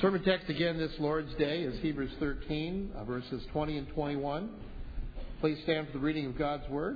Sermon text again this Lord's Day is Hebrews 13, verses 20 and 21. Please stand for the reading of God's Word.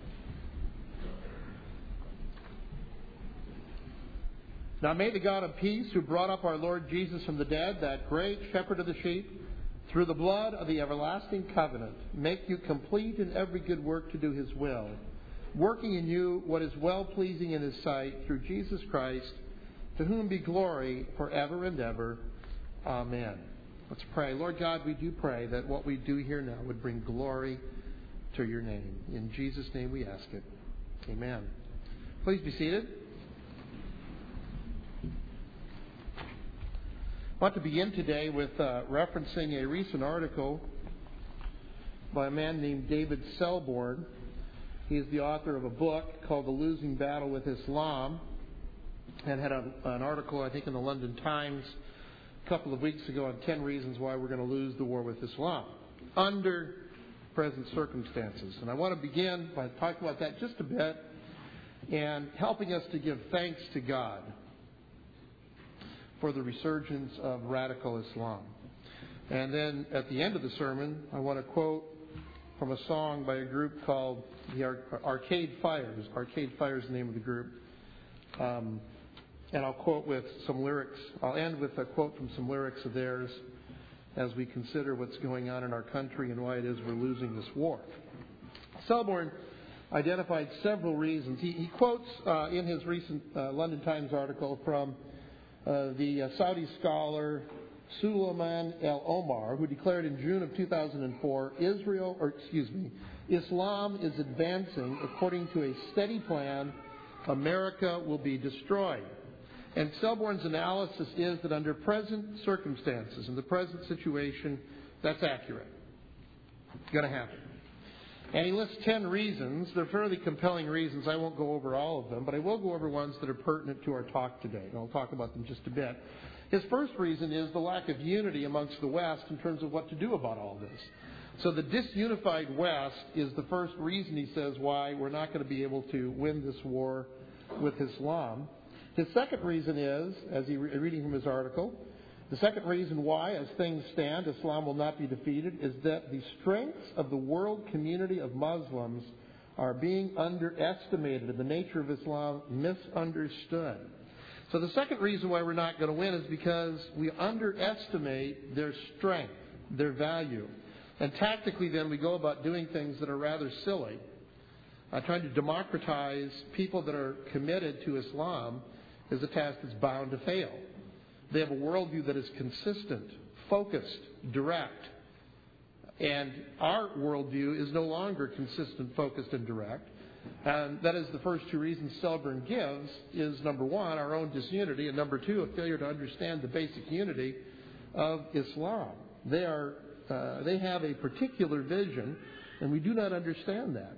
Now may the God of peace, who brought up our Lord Jesus from the dead, that great shepherd of the sheep, through the blood of the everlasting covenant, make you complete in every good work to do His will, working in you what is well-pleasing in His sight, through Jesus Christ, to whom be glory forever and ever. Amen. Let's pray. Lord God, we do pray that what we do here now would bring glory to your name. In Jesus' name we ask it. Amen. Please be seated. I want to begin today with referencing a recent article by a man named David Selborne. He is the author of a book called The Losing Battle with Islam, and had an article, I think, in the London Times a couple of weeks ago on 10 reasons why we're going to lose the war with Islam under present circumstances. And I want to begin by talking about that just a bit and helping us to give thanks to God for the resurgence of radical Islam. And then at the end of the sermon, I want to quote from a song by a group called the Arcade Fires. Arcade Fires is the name of the group. And I'll quote with some lyrics. I'll end with a quote from some lyrics of theirs as we consider what's going on in our country and why it is we're losing this war. Selborne identified several reasons. He quotes in his recent London Times article from the Saudi scholar Suleiman El-Omar, who declared in June of 2004, Islam is advancing according to a steady plan. America will be destroyed. And Selborne's analysis is that under present circumstances, in the present situation, that's accurate. It's going to happen. And he lists 10 reasons. They're fairly compelling reasons. I won't go over all of them, but I will go over ones that are pertinent to our talk today. And I'll talk about them just a bit. His first reason is the lack of unity amongst the West in terms of what to do about all this. So the disunified West is the first reason, he says, why we're not going to be able to win this war with Islam. His second reason is, as reading from his article, the second reason why, as things stand, Islam will not be defeated is that the strengths of the world community of Muslims are being underestimated and the nature of Islam misunderstood. So the second reason why we're not going to win is because we underestimate their strength, their value. And tactically then we go about doing things that are rather silly. Trying to democratize people that are committed to Islam is a task that's bound to fail. They have a worldview that is consistent, focused, direct. And our worldview is no longer consistent, focused, and direct. And that is the first two reasons Selborne gives is, number one, our own disunity, and number two, a failure to understand the basic unity of Islam. They have a particular vision, and we do not understand that.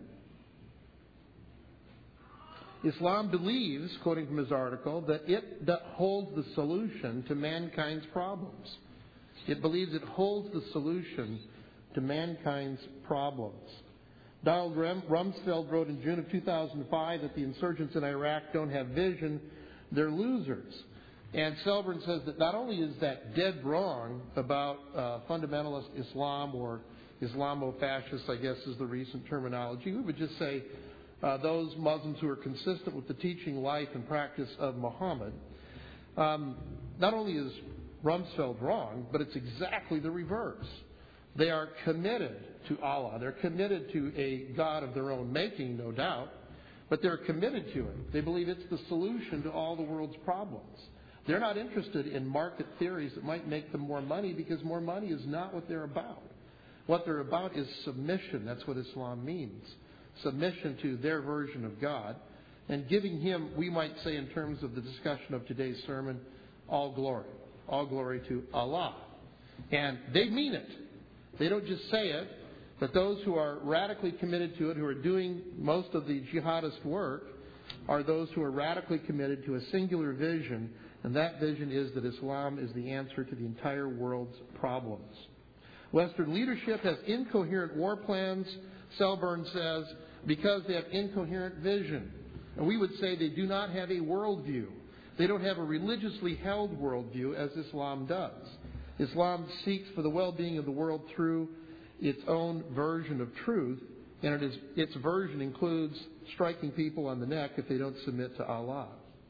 Islam believes, quoting from his article, that it holds the solution to mankind's problems. It believes it holds the solution to mankind's problems. Donald Rumsfeld wrote in June of 2005 that the insurgents in Iraq don't have vision, they're losers. And Selborne says that not only is that dead wrong about fundamentalist Islam, or Islamo-fascist, I guess is the recent terminology, we would just say those Muslims who are consistent with the teaching, life, and practice of Muhammad. Not only is Rumsfeld wrong, but it's exactly the reverse. They are committed to Allah. They're committed to a God of their own making, no doubt, but they're committed to it. They believe it's the solution to all the world's problems. They're not interested in market theories that might make them more money, because more money is not what they're about. What they're about is submission. That's what Islam means. Submission to their version of God, and giving Him, we might say in terms of the discussion of today's sermon, all glory. All glory to Allah. And they mean it. They don't just say it, but those who are radically committed to it, who are doing most of the jihadist work, are those who are radically committed to a singular vision, and that vision is that Islam is the answer to the entire world's problems. Western leadership has incoherent war plans, Selborne says, because they have incoherent vision. And we would say they do not have a worldview. They don't have a religiously held worldview as Islam does. Islam seeks for the well-being of the world through its own version of truth, and its version includes striking people on the neck if they don't submit to Allah.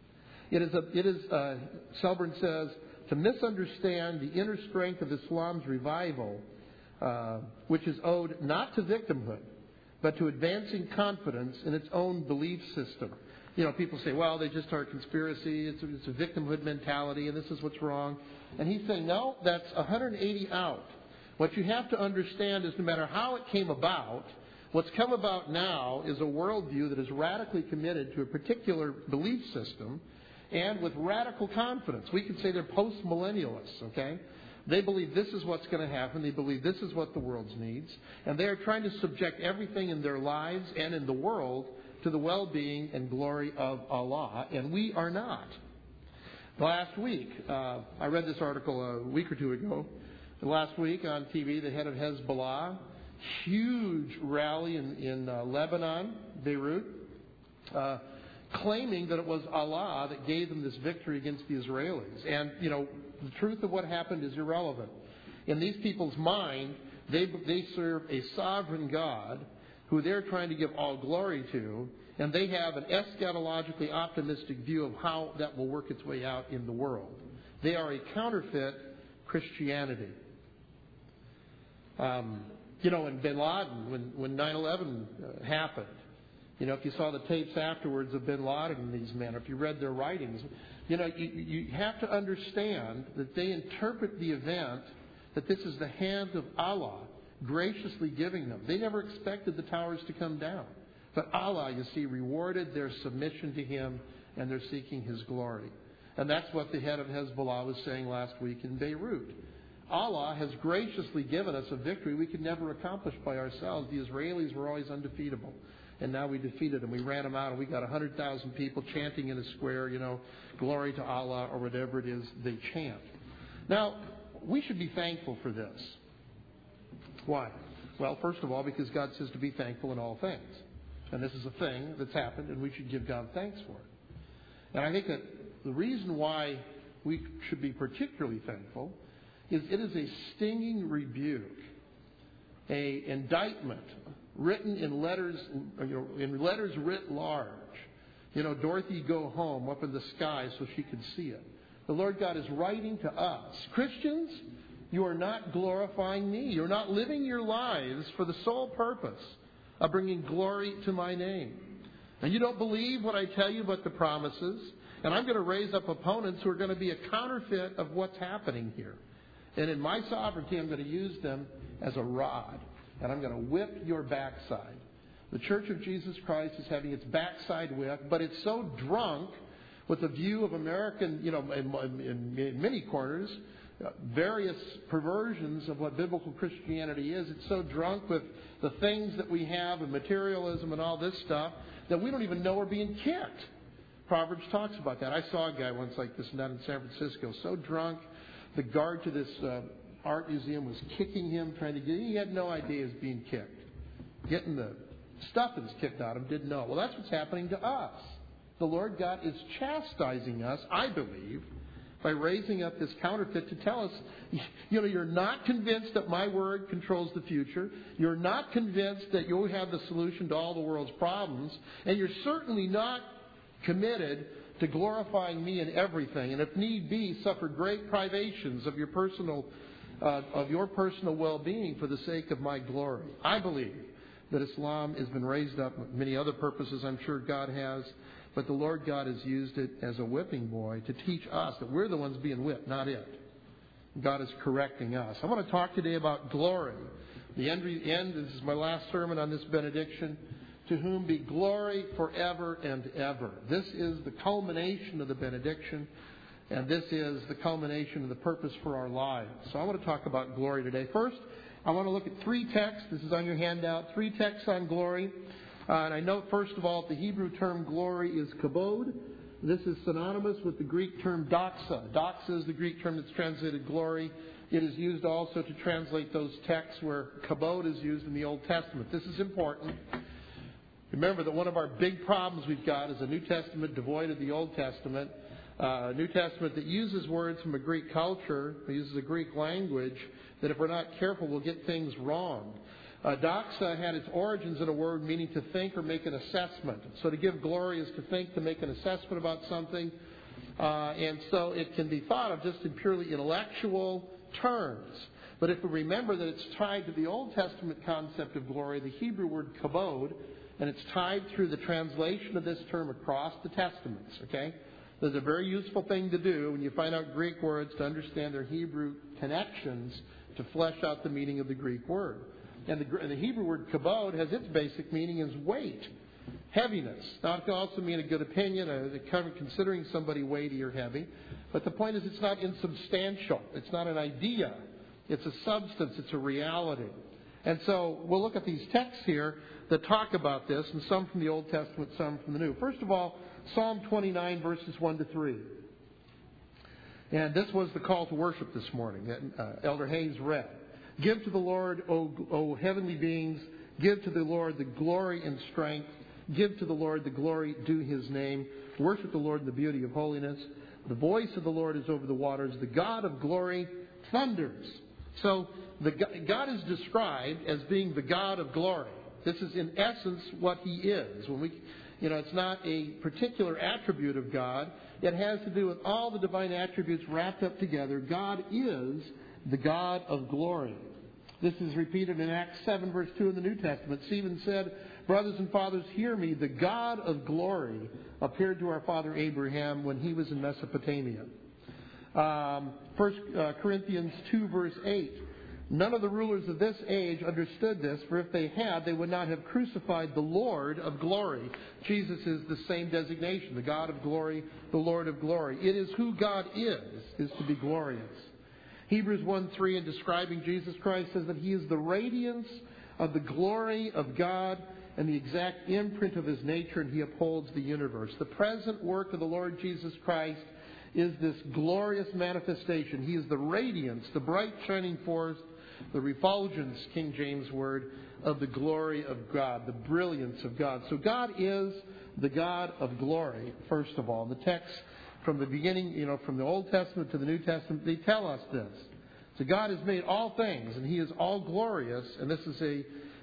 Selborn says, to misunderstand the inner strength of Islam's revival, which is owed not to victimhood, but to advancing confidence in its own belief system. You know, people say, well, they just are a conspiracy, it's a victimhood mentality, and this is what's wrong. And he's saying, no, that's 180 out. What you have to understand is no matter how it came about, what's come about now is a worldview that is radically committed to a particular belief system and with radical confidence. We could say they're post-millennialists, okay? They believe this is what's going to happen. They believe this is what the world needs. And they are trying to subject everything in their lives and in the world to the well-being and glory of Allah. And we are not. Last week, I read this article a week or two ago. Last week on TV, the head of Hezbollah, huge rally in Lebanon, Beirut, claiming that it was Allah that gave them this victory against the Israelis. And, you know, the truth of what happened is irrelevant. In these people's mind, they serve a sovereign God who they're trying to give all glory to, and they have an eschatologically optimistic view of how that will work its way out in the world. They are a counterfeit Christianity. You know, in Bin Laden, when 9/11 happened, you know, if you saw the tapes afterwards of Bin Laden and these men, or if you read their writings, you know, you have to understand that they interpret the event that this is the hand of Allah graciously giving them. They never expected the towers to come down. But Allah, you see, rewarded their submission to Him, and they're seeking His glory. And that's what the head of Hezbollah was saying last week in Beirut. Allah has graciously given us a victory we could never accomplish by ourselves. The Israelis were always undefeatable. And now we defeated them. We ran them out, and we got 100,000 people chanting in a square, you know, glory to Allah, or whatever it is they chant. Now, we should be thankful for this. Why? Well, first of all, because God says to be thankful in all things. And this is a thing that's happened, and we should give God thanks for it. And I think that the reason why we should be particularly thankful is it is a stinging rebuke, a indictment written in letters, in letters writ large. You know, Dorothy, go home up in the sky so she could see it. The Lord God is writing to us. Christians, you are not glorifying me. You're not living your lives for the sole purpose of bringing glory to my name. And you don't believe what I tell you about the promises. And I'm going to raise up opponents who are going to be a counterfeit of what's happening here. And in my sovereignty, I'm going to use them as a rod. And I'm going to whip your backside. The Church of Jesus Christ is having its backside whipped, but it's so drunk with the view of American, you know, in many corners, various perversions of what biblical Christianity is. It's so drunk with the things that we have and materialism and all this stuff that we don't even know we're being kicked. Proverbs talks about that. I saw a guy once like this down in San Francisco, so drunk, the guard to this art museum was kicking him, trying to get him. He had no idea he was being kicked. Getting the stuff that was kicked out of him, didn't know. Well, that's what's happening to us. The Lord God is chastising us, I believe, by raising up this counterfeit to tell us, you know, you're not convinced that my word controls the future. You're not convinced that you'll have the solution to all the world's problems. And you're certainly not committed to glorifying me in everything. And if need be, suffer great privations of your personal well-being for the sake of my glory. I believe that Islam has been raised up with many other purposes, I'm sure God has. But the Lord God has used it as a whipping boy to teach us that we're the ones being whipped, not it. God is correcting us. I want to talk today about glory. The end, this is my last sermon on this benediction. To whom be glory forever and ever. This is the culmination of the benediction, and this is the culmination of the purpose for our lives. So I want to talk about glory today. First, I want to look at three texts. This is on your handout. Three texts on glory. And I note, first of all, the Hebrew term glory is kabod. This is synonymous with the Greek term doxa. Doxa is the Greek term that's translated glory. It is used also to translate those texts where kabod is used in the Old Testament. This is important. Remember that one of our big problems we've got is a New Testament devoid of the Old Testament. New Testament that uses words from a Greek culture, uses a Greek language, that if we're not careful, we'll get things wrong. Doxa had its origins in a word meaning to think or make an assessment. So to give glory is to think, to make an assessment about something. And so it can be thought of just in purely intellectual terms. But if we remember that it's tied to the Old Testament concept of glory, the Hebrew word kabod, and it's tied through the translation of this term across the Testaments, okay? There's a very useful thing to do when you find out Greek words to understand their Hebrew connections to flesh out the meaning of the Greek word. And the Hebrew word kabod has its basic meaning as weight, heaviness. Now, it can also mean a good opinion, considering somebody weighty or heavy. But the point is it's not insubstantial. It's not an idea. It's a substance. It's a reality. And so we'll look at these texts here that talk about this, and some from the Old Testament, some from the New. First of all, Psalm 29, verses 1 to 3. And this was the call to worship this morning that Elder Hayes read. Give to the Lord, O heavenly beings, give to the Lord the glory and strength. Give to the Lord the glory due His name. Worship the Lord in the beauty of holiness. The voice of the Lord is over the waters. The God of glory thunders. So God is described as being the God of glory. This is in essence what He is. It's not a particular attribute of God. It has to do with all the divine attributes wrapped up together. God is the God of glory. This is repeated in Acts 7, verse 2 in the New Testament. Stephen said, "Brothers and fathers, hear me. The God of glory appeared to our father Abraham when he was in Mesopotamia." 1 Corinthians 2, verse 8. "None of the rulers of this age understood this, for if they had, they would not have crucified the Lord of glory." Jesus is the same designation, the God of glory, the Lord of glory. It is who God is to be glorious. Hebrews 1:3, in describing Jesus Christ, says that He is the radiance of the glory of God and the exact imprint of His nature, and He upholds the universe. The present work of the Lord Jesus Christ is this glorious manifestation. He is the radiance, the bright shining forth, the refulgence, King James word, of the glory of God, the brilliance of God. So God is the God of glory, first of all. The text from the beginning, from the Old Testament to the New Testament, they tell us this. So God has made all things, and He is all glorious, and this is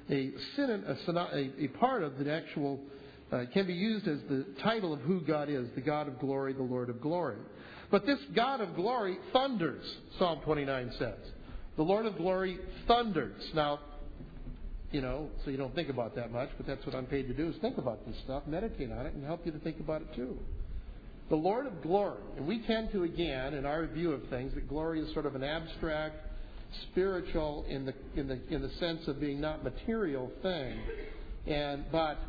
a part of the actual, can be used as the title of who God is, the God of glory, the Lord of glory. But this God of glory thunders, Psalm 29 says. The Lord of glory thunders. Now, so you don't think about that much, but that's what I'm paid to do, is think about this stuff, meditate on it, and help you to think about it too. The Lord of glory. And we tend to, again, in our view of things, that glory is sort of an abstract, spiritual in the sense of being not material thing. But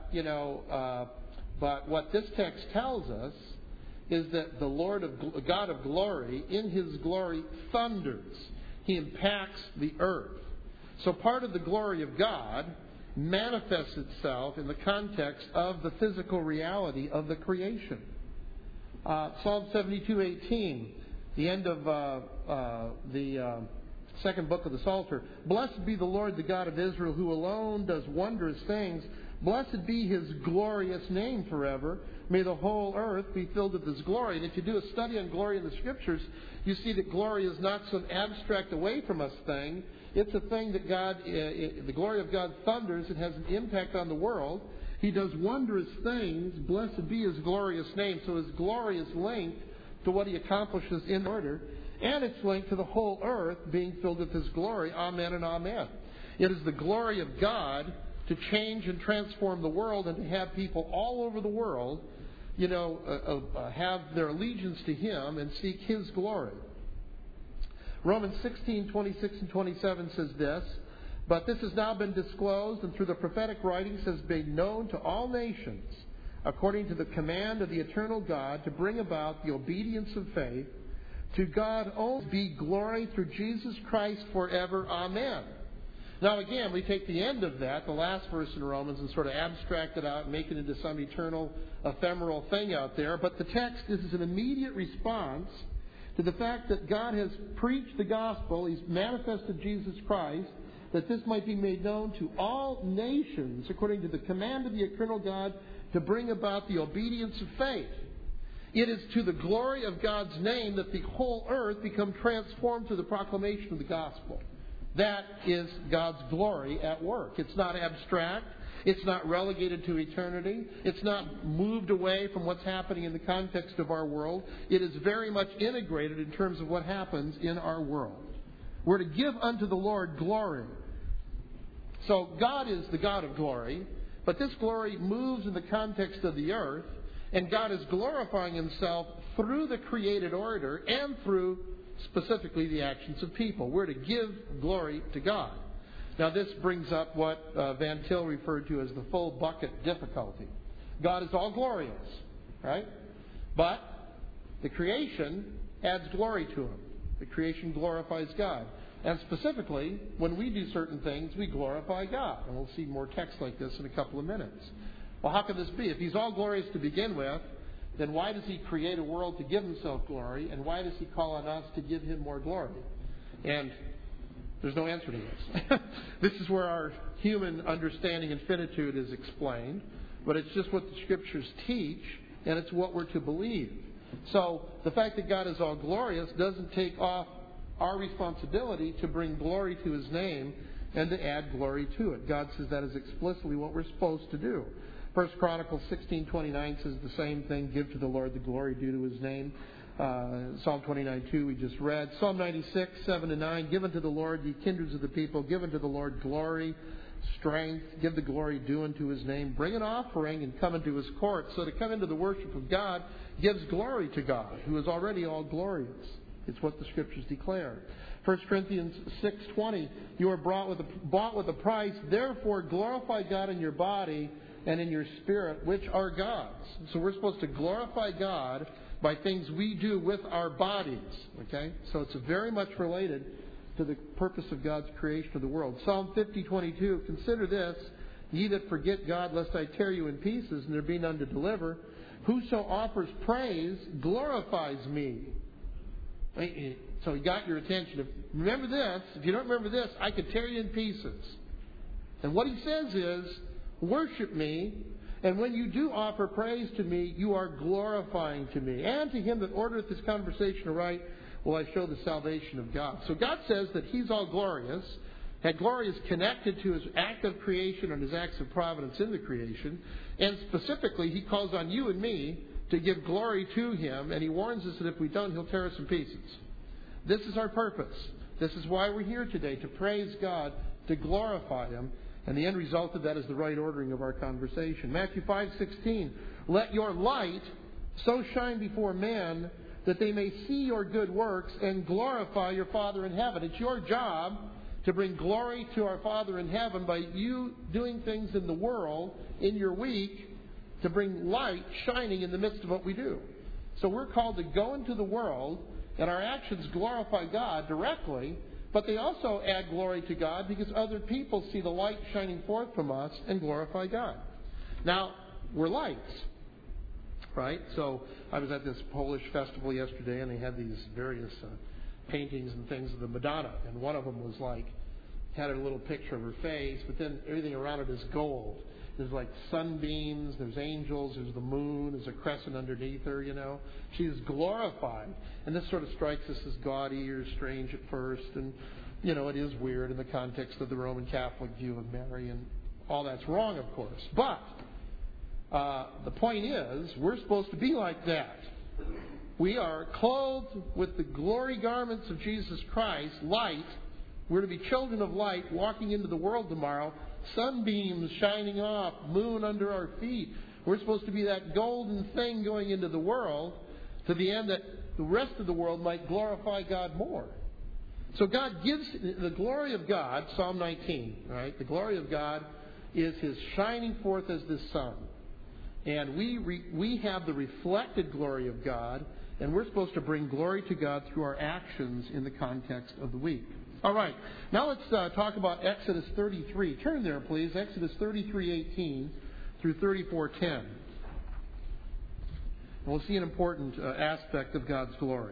what this text tells us is that the God of glory, in His glory, thunders. He impacts the earth. So part of the glory of God manifests itself in the context of the physical reality of the creation. Psalm 72:18, the end of the second book of the Psalter. "Blessed be the Lord, the God of Israel, who alone does wondrous things. Blessed be His glorious name forever. May the whole earth be filled with His glory." And if you do a study on glory in the Scriptures, you see that glory is not some abstract away from us thing. It's a thing that the glory of God thunders. It has an impact on the world. He does wondrous things. Blessed be His glorious name. So His glory is linked to what He accomplishes in order. And it's linked to the whole earth being filled with His glory. Amen and amen. It is the glory of God to change and transform the world and to have people all over the world, have their allegiance to Him and seek His glory. Romans 16:26 and 27 says this, "But this has now been disclosed and through the prophetic writings has been known to all nations, according to the command of the eternal God, to bring about the obedience of faith. To God only be glory through Jesus Christ forever. Amen." Now again, we take the end of that, the last verse in Romans, and sort of abstract it out and make it into some eternal, ephemeral thing out there. But the text is an immediate response to the fact that God has preached the gospel, He's manifested Jesus Christ, that this might be made known to all nations, according to the command of the eternal God, to bring about the obedience of faith. It is to the glory of God's name that the whole earth become transformed through the proclamation of the gospel. That is God's glory at work. It's not abstract. It's not relegated to eternity. It's not moved away from what's happening in the context of our world. It is very much integrated in terms of what happens in our world. We're to give unto the Lord glory. So God is the God of glory, but this glory moves in the context of the earth, and God is glorifying Himself through the created order and through specifically the actions of people. We're to give glory to God. Now this brings up what Van Til referred to as the full bucket difficulty. God is all glorious, right? But the creation adds glory to Him. The creation glorifies God. And specifically, when we do certain things, we glorify God. And we'll see more text like this in a couple of minutes. Well, how can this be? If He's all glorious to begin with, then why does He create a world to give Himself glory? And why does He call on us to give Him more glory? And there's no answer to this. This is where our human understanding and finitude is explained. But it's just what the Scriptures teach, and it's what we're to believe. So the fact that God is all glorious doesn't take off our responsibility to bring glory to His name and to add glory to it. God says that is explicitly what we're supposed to do. 1 Chronicles 16:29 says the same thing, give to the Lord the glory due to His name. Psalm 29:2 we just read. Psalm 96, 7-9, give unto the Lord, ye kindreds of the people, give unto the Lord glory, strength, give the glory due unto His name. Bring an offering and come into His courts. So to come into the worship of God gives glory to God, who is already all glorious. It's what the Scriptures declare. 1 Corinthians 6:20, you are bought with a price, therefore glorify God in your body and in your spirit, which are God's. So we're supposed to glorify God by things we do with our bodies. Okay? So it's very much related to the purpose of God's creation of the world. Psalm 50:22, consider this, ye that forget God, lest I tear you in pieces, and there be none to deliver. Whoso offers praise glorifies me. So He got your attention. Remember this. If you don't remember this, I could tear you in pieces. And what He says is, worship me, and when you do offer praise to me, you are glorifying to me. And to Him that ordereth this conversation aright will I show the salvation of God. So God says that He's all glorious. That glory is connected to His act of creation and His acts of providence in the creation. And specifically, He calls on you and me to give glory to Him. And He warns us that if we don't, He'll tear us in pieces. This is our purpose. This is why we're here today, to praise God, to glorify Him. And the end result of that is the right ordering of our conversation. Matthew 5:16, let your light so shine before men that they may see your good works and glorify your Father in heaven. It's your job to bring glory to our Father in heaven by you doing things in the world, in your week, to bring light shining in the midst of what we do. So we're called to go into the world, and our actions glorify God directly, but they also add glory to God because other people see the light shining forth from us and glorify God. Now, we're lights, right? So I was at this Polish festival yesterday, and they had these various paintings and things of the Madonna, and one of them was like, had a little picture of her face, but then everything around it is gold. There's like sunbeams, there's angels, there's the moon, there's a crescent underneath her, you know. She is glorified. And this sort of strikes us as gaudy or strange at first. And, you know, it is weird in the context of the Roman Catholic view of Mary. And all that's wrong, of course. But the point is, we're supposed to be like that. We are clothed with the glory garments of Jesus Christ, light. We're to be children of light walking into the world tomorrow. Sunbeams shining off, moon under our feet. We're supposed to be that golden thing going into the world to the end that the rest of the world might glorify God more. So God gives the glory of God, Psalm 19, right? The glory of God is His shining forth as the sun. And we have the reflected glory of God, and we're supposed to bring glory to God through our actions in the context of the week. All right. Now let's talk about Exodus 33. Turn there, please. Exodus 33:18 through 34:10. And we'll see an important aspect of God's glory.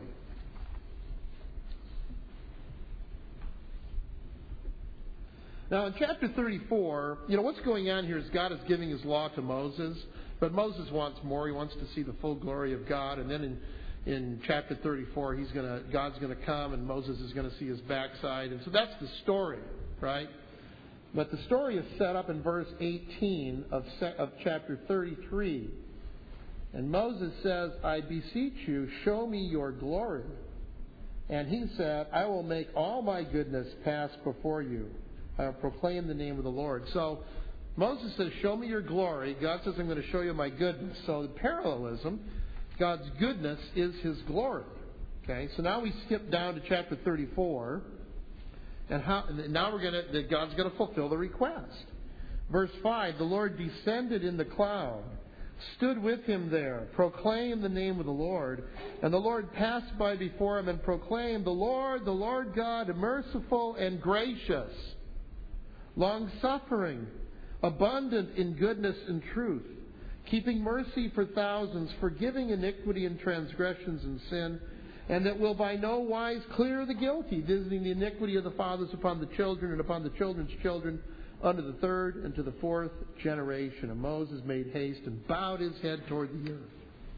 Now, in chapter 34, what's going on here is God is giving His law to Moses. But Moses wants more. He wants to see the full glory of God. And then in chapter 34, God's going to come and Moses is going to see his backside. And so that's the story, right? But the story is set up in verse 18 of chapter 33. And Moses says, I beseech you, show me your glory. And he said, I will make all my goodness pass before you. I will proclaim the name of the Lord. So Moses says, show me your glory. God says, I'm going to show you my goodness. So the parallelism, God's goodness is his glory. Okay, so now we skip down to chapter 34. And now God's going to fulfill the request. Verse 5, the Lord descended in the cloud, stood with him there, proclaimed the name of the Lord. And the Lord passed by before him and proclaimed, the Lord God, merciful and gracious, long-suffering, abundant in goodness and truth, keeping mercy for thousands, forgiving iniquity and transgressions and sin, and that will by no wise clear the guilty, visiting the iniquity of the fathers upon the children and upon the children's children, unto the third and to the fourth generation. And Moses made haste and bowed his head toward the earth.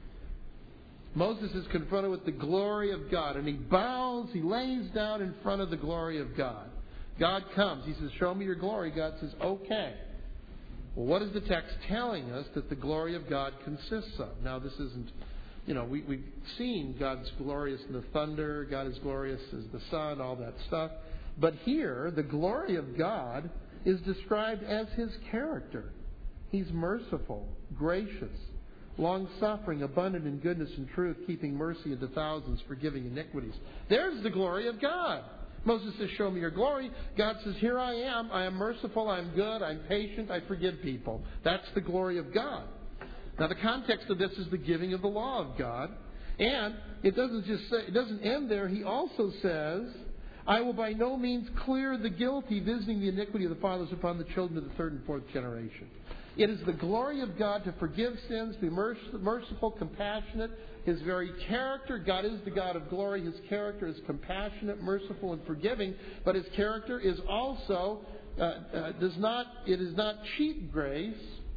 Moses is confronted with the glory of God, and he bows, he lays down in front of the glory of God. God comes. He says, show me your glory. God says, okay. Well, what is the text telling us that the glory of God consists of? Now, this isn't, we've seen God's glorious in the thunder, God is glorious as the sun, all that stuff. But here, the glory of God is described as his character. He's merciful, gracious, long-suffering, abundant in goodness and truth, keeping mercy unto thousands, forgiving iniquities. There's the glory of God. Moses says, show me your glory. God says, here I am. I am merciful. I'm good. I'm patient. I forgive people. That's the glory of God. Now, the context of this is the giving of the law of God. And it doesn't end there. He also says, I will by no means clear the guilty, visiting the iniquity of the fathers upon the children of the third and fourth generation. It is the glory of God to forgive sins, be merciful, compassionate. His very character, God is the God of glory. His character is compassionate, merciful, and forgiving. But his character is also is not cheap grace.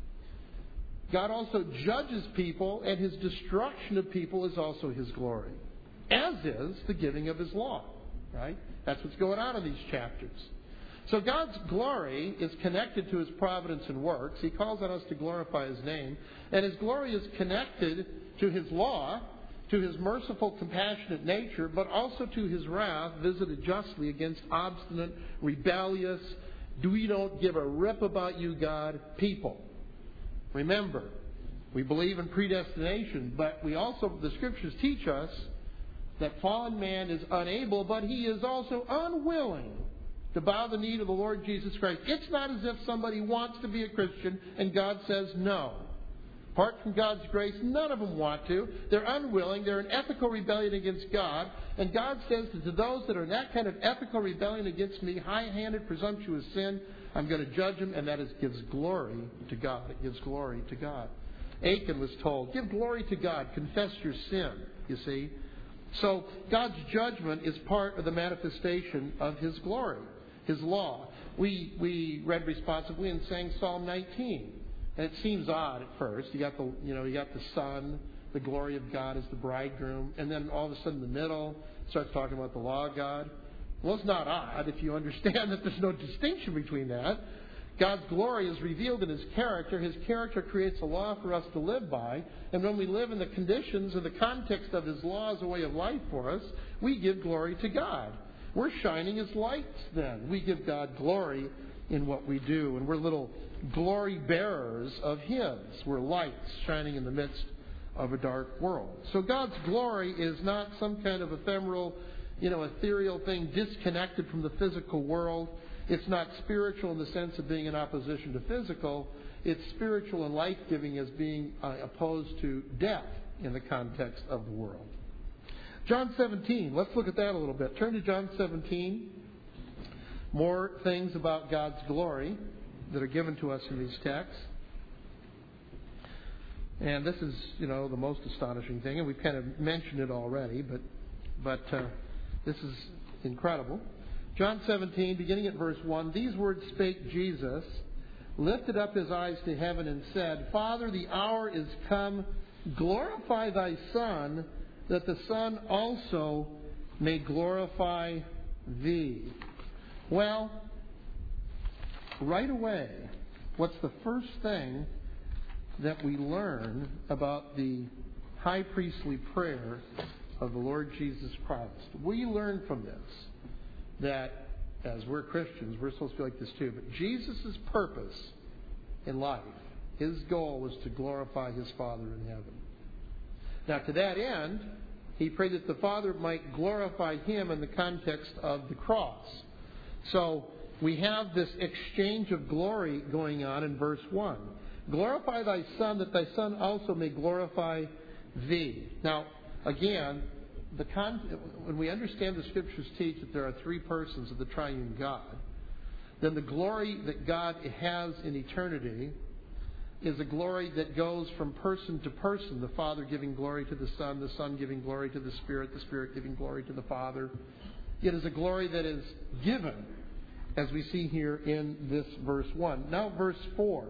God also judges people, and his destruction of people is also his glory, as is the giving of his law. Right? That's what's going on in these chapters. So God's glory is connected to his providence and works. He calls on us to glorify his name. And his glory is connected to his law, to his merciful, compassionate nature, but also to his wrath visited justly against obstinate, rebellious, we don't give a rip about you, God, people. Remember, we believe in predestination, but the Scriptures teach us that fallen man is unable, but he is also unwilling to bow the knee to the Lord Jesus Christ. It's not as if somebody wants to be a Christian and God says no. Apart from God's grace, none of them want to. They're unwilling. They're in ethical rebellion against God. And God says that to those that are in that kind of ethical rebellion against me, high-handed, presumptuous sin, I'm going to judge them, and that gives glory to God. It gives glory to God. Achan was told, give glory to God, confess your sin, you see. So God's judgment is part of the manifestation of his glory, his law. We read responsibly and sang Psalm 19. And it seems odd at first. You got the sun, the glory of God as the bridegroom, and then all of a sudden in the middle it starts talking about the law of God. Well, it's not odd if you understand that there's no distinction between that. God's glory is revealed in his character. His character creates a law for us to live by. And when we live in the conditions and the context of his law as a way of life for us, we give glory to God. We're shining as lights then. We give God glory in what we do. And we're little glory bearers of his. We're lights shining in the midst of a dark world. So God's glory is not some kind of ephemeral, ethereal thing disconnected from the physical world. It's not spiritual in the sense of being in opposition to physical. It's spiritual and life-giving as being opposed to death in the context of the world. John 17, let's look at that a little bit. Turn to John 17. More things about God's glory that are given to us in these texts. And this is, the most astonishing thing, and we've kind of mentioned it already, but this is incredible. John 17, beginning at verse 1, these words spake Jesus lifted up his eyes to heaven and said, Father, the hour is come. Glorify thy Son, that the Son also may glorify thee. Well, right away, what's the first thing that we learn about the high priestly prayer of the Lord Jesus Christ? We learn from this that as we're Christians, we're supposed to be like this too. But Jesus' purpose in life, his goal was to glorify his Father in heaven. Now, to that end, he prayed that the Father might glorify him in the context of the cross. So we have this exchange of glory going on in verse 1. Glorify thy Son, that thy Son also may glorify thee. Now, again, when we understand the Scriptures teach that there are three persons of the triune God, then the glory that God has in eternity is a glory that goes from person to person, the Father giving glory to the Son giving glory to the Spirit giving glory to the Father. It is a glory that is given, as we see here in this verse 1. Now, verse 4.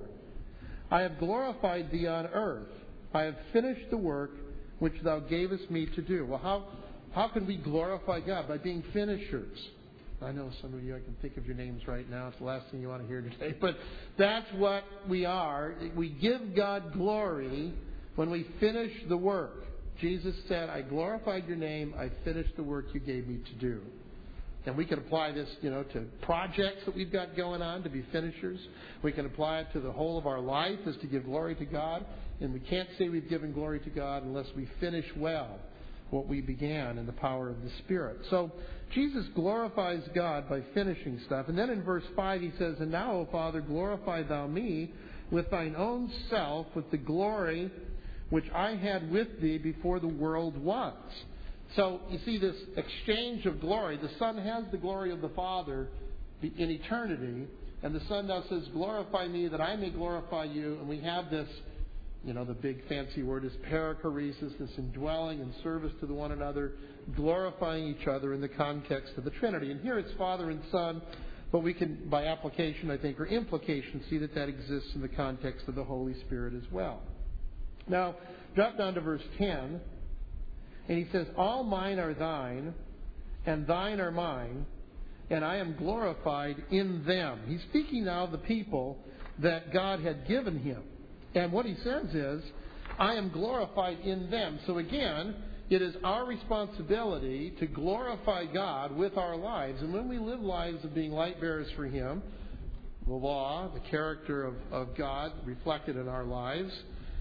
I have glorified thee on earth. I have finished the work which thou gavest me to do. Well, how can we glorify God? By being finishers. I know some of you, I can think of your names right now. It's the last thing you want to hear today. But that's what we are. We give God glory when we finish the work. Jesus said, I glorified your name. I finished the work you gave me to do. And we can apply this, to projects that we've got going on to be finishers. We can apply it to the whole of our life as to give glory to God. And we can't say we've given glory to God unless we finish well what we began in the power of the Spirit. So Jesus glorifies God by finishing stuff. And then in verse 5 he says, And now, O Father, glorify thou me with thine own self, with the glory which I had with thee before the world was. So you see this exchange of glory. The Son has the glory of the Father in eternity. And the Son now says, glorify me that I may glorify you. And we have this, the big fancy word is perichoresis, this indwelling and service to one another, glorifying each other in the context of the Trinity. And here it's Father and Son, but we can, by application, I think, or implication, see that exists in the context of the Holy Spirit as well. Now, drop down to verse 10, and he says, All mine are thine, and thine are mine, and I am glorified in them. He's speaking now of the people that God had given him. And what he says is, I am glorified in them. So again, it is our responsibility to glorify God with our lives. And when we live lives of being light bearers for him, the law, the character of God reflected in our lives,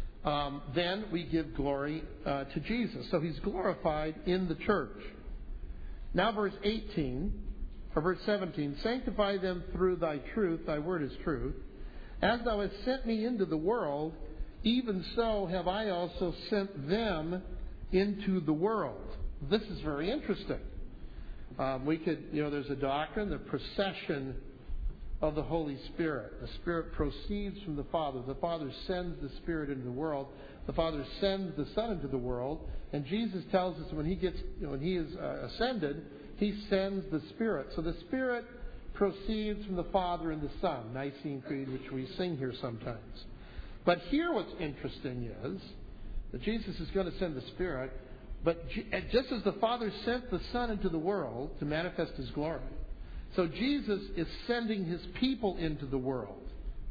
then we give glory to Jesus. So he's glorified in the church. Now verse 17, Sanctify them through thy truth, thy word is truth. As thou hast sent me into the world, even so have I also sent them into the world. This is very interesting. There's a doctrine, the procession of the Holy Spirit. The Spirit proceeds from the Father. The Father sends the Spirit into the world. The Father sends the Son into the world. And Jesus tells us when he is ascended, he sends the Spirit. So the Spirit proceeds from the Father and the Son. Nicene Creed, which we sing here sometimes. But here what's interesting is that Jesus is going to send the Spirit, but just as the Father sent the Son into the world to manifest his glory, so Jesus is sending his people into the world.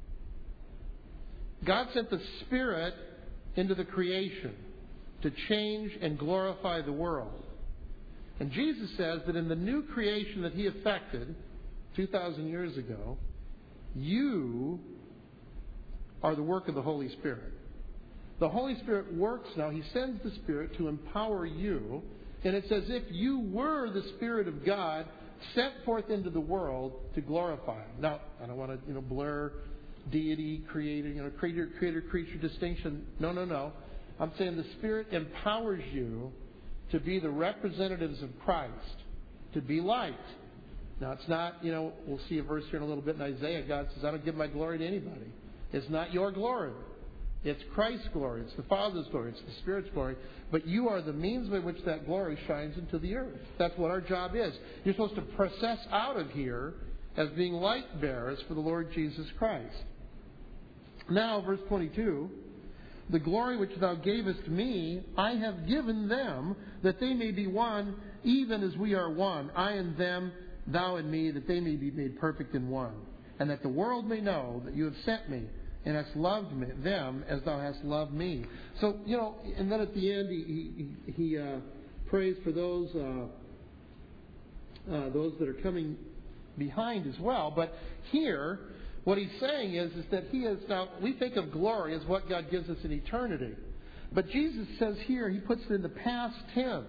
God sent the Spirit into the creation to change and glorify the world. And Jesus says that in the new creation that he effected 2,000 years ago, you are the work of the Holy Spirit. The Holy Spirit works now. He sends the Spirit to empower you. And it's as if you were the Spirit of God sent forth into the world to glorify him. Now, I don't want to blur deity, creator, creature distinction. No. I'm saying the Spirit empowers you to be the representatives of Christ, to be light. Now, it's not, we'll see a verse here in a little bit in Isaiah. God says, I don't give my glory to anybody. It's not your glory. It's Christ's glory. It's the Father's glory. It's the Spirit's glory. But you are the means by which that glory shines into the earth. That's what our job is. You're supposed to process out of here as being light bearers for the Lord Jesus Christ. Now, verse 22, the glory which thou gavest me, I have given them, that they may be one, even as we are one, I and them, thou and me, that they may be made perfect in one, and that the world may know that you have sent me, and hast loved them as thou hast loved me. So, and then at the end he prays for those that are coming behind as well. But here, what he's saying is that he is, now we think of glory as what God gives us in eternity. But Jesus says here, he puts it in the past tense.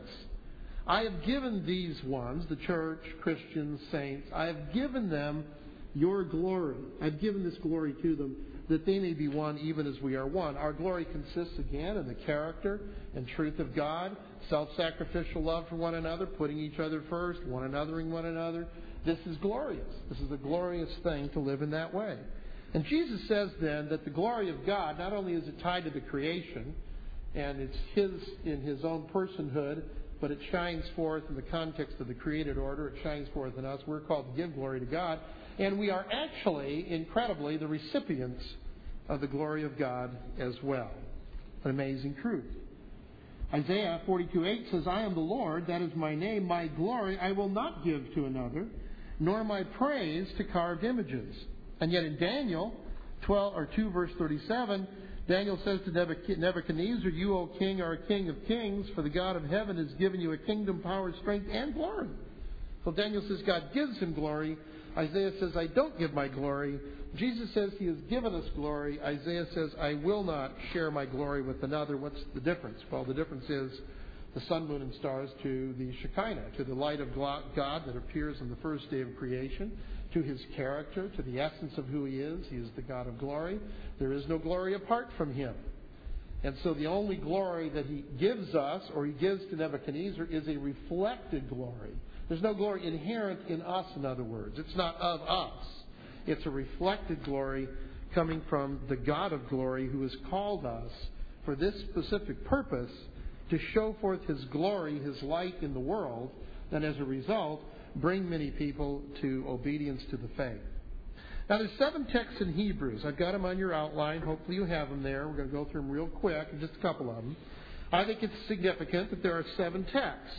I have given these ones, the church, Christians, saints, I have given them your glory. I've given this glory to them, that they may be one even as we are one. Our glory consists again in the character and truth of God, self-sacrificial love for one another, putting each other first, one anothering one another. This is glorious. This is a glorious thing to live in that way. And Jesus says then that the glory of God, not only is it tied to the creation, and it's His in His own personhood, but it shines forth in the context of the created order. It shines forth in us. We're called to give glory to God. And we are actually, incredibly, the recipients of the glory of God as well. An amazing truth. Isaiah 42:8 says, I am the Lord, that is my name. My glory I will not give to another, nor my praise to carved images. And yet in Daniel 2 verse 37, Daniel says to Nebuchadnezzar, you, O king, are a king of kings, for the God of heaven has given you a kingdom, power, strength, and glory. So Daniel says God gives him glory. Isaiah says, I don't give my glory. Jesus says He has given us glory. Isaiah says, I will not share my glory with another. What's the difference? Well, the difference is the sun, moon, and stars to the Shekinah, to the light of God that appears on the first day of creation, to His character, to the essence of who He is. He is the God of glory. There is no glory apart from Him. And so the only glory that He gives us, or He gives to Nebuchadnezzar, is a reflected glory. There's no glory inherent in us, in other words. It's not of us. It's a reflected glory coming from the God of glory who has called us for this specific purpose to show forth His glory, His light in the world, and as a result, bring many people to obedience to the faith. Now, there's 7 texts in Hebrews. I've got them on your outline. Hopefully you have them there. We're going to go through them real quick, just a couple of them. I think it's significant that there are 7 texts.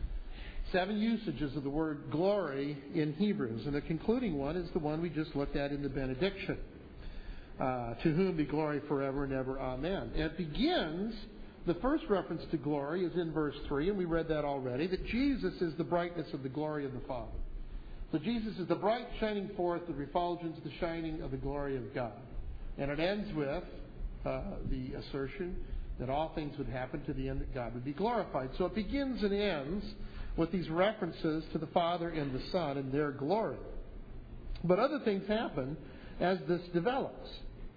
7 usages of the word glory in Hebrews. And the concluding one is the one we just looked at in the benediction. To whom be glory forever and ever. Amen. And it begins, the first reference to glory is in verse 3, and we read that already, that Jesus is the brightness of the glory of the Father. So Jesus is the bright shining forth, the refulgence, the shining of the glory of God. And it ends with the assertion that all things would happen to the end that God would be glorified. So it begins and ends with these references to the Father and the Son and their glory. But other things happen as this develops.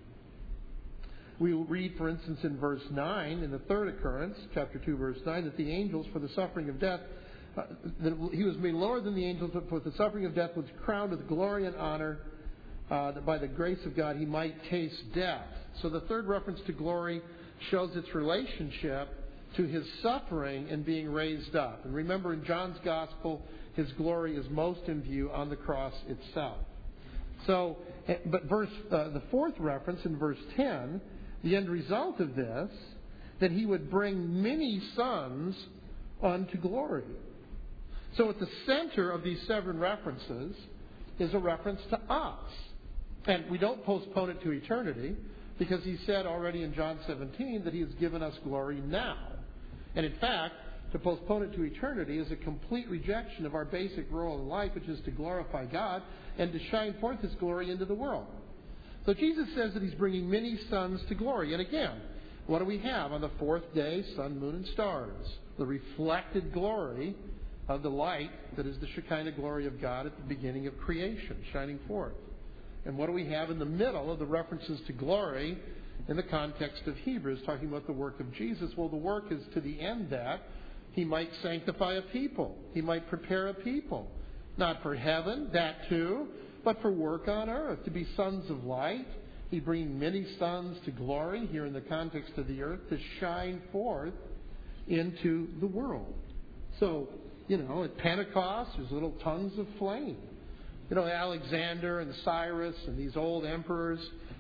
We will read, for instance, in verse 9, in the third occurrence, chapter 2, verse 9, that the angels, for the suffering of death, that He was made lower than the angels, but for the suffering of death was crowned with glory and honor, that by the grace of God He might taste death. So the third reference to glory shows its relationship to His suffering and being raised up. And remember, in John's Gospel, His glory is most in view on the cross itself. So, but the fourth reference in verse 10, the end result of this, that He would bring many sons unto glory. So at the center of these 7 references is a reference to us. And we don't postpone it to eternity, because He said already in John 17 that He has given us glory now. And in fact, to postpone it to eternity is a complete rejection of our basic role in life, which is to glorify God and to shine forth His glory into the world. So Jesus says that He's bringing many sons to glory. And again, what do we have on the 4th day? Sun, moon, and stars. The reflected glory of the light that is the Shekinah glory of God at the beginning of creation, shining forth. And what do we have in the middle of the references to glory in the context of Hebrews, talking about the work of Jesus? Well, the work is to the end that He might sanctify a people. He might prepare a people. Not for heaven, that too, but for work on earth, to be sons of light. He brings many sons to glory here in the context of the earth to shine forth into the world. So, at Pentecost, there's little tongues of flame. Alexander and Cyrus and these old emperors,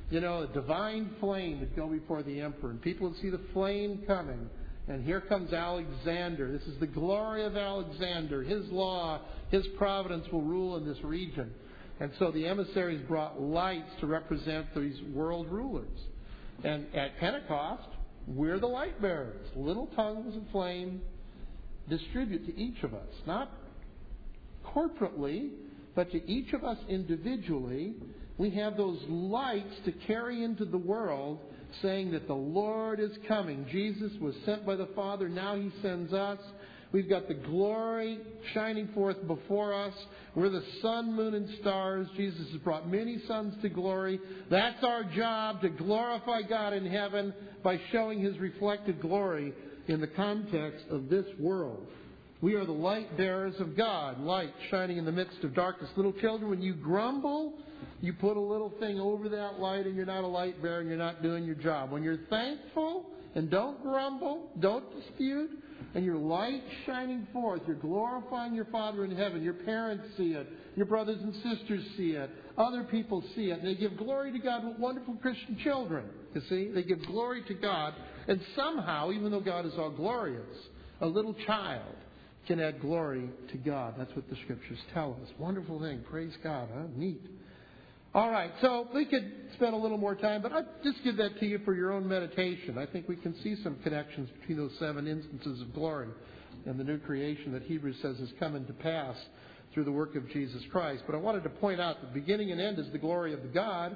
a divine flame would go before the emperor, and people would see the flame coming. And here comes Alexander. This is the glory of Alexander. His law, his providence will rule in this region. And so the emissaries brought lights to represent these world rulers. And at Pentecost, we're the light bearers. Little tongues of flame distribute to each of us. Not corporately, but to each of us individually. We have those lights to carry into the world, saying that the Lord is coming. Jesus was sent by the Father. Now He sends us. We've got the glory shining forth before us. We're the sun, moon, and stars. Jesus has brought many sons to glory. That's our job, to glorify God in heaven by showing His reflected glory in the context of this world. We are the light bearers of God, light shining in the midst of darkness. Little children, when you grumble, you put a little thing over that light and you're not a light bearer and you're not doing your job. When you're thankful and don't grumble, don't dispute, and your light shining forth, you're glorifying your Father in heaven. Your parents see it. Your brothers and sisters see it. Other people see it. And they give glory to God with wonderful Christian children. You see? They give glory to God. And somehow, even though God is all glorious, a little child can add glory to God. That's what the Scriptures tell us. Wonderful thing. Praise God. Huh? Neat. All right, so we could spend a little more time, but I'll just give that to you for your own meditation. I think we can see some connections between those 7 instances of glory and the new creation that Hebrews says has come into pass through the work of Jesus Christ. But I wanted to point out that the beginning and end is the glory of God.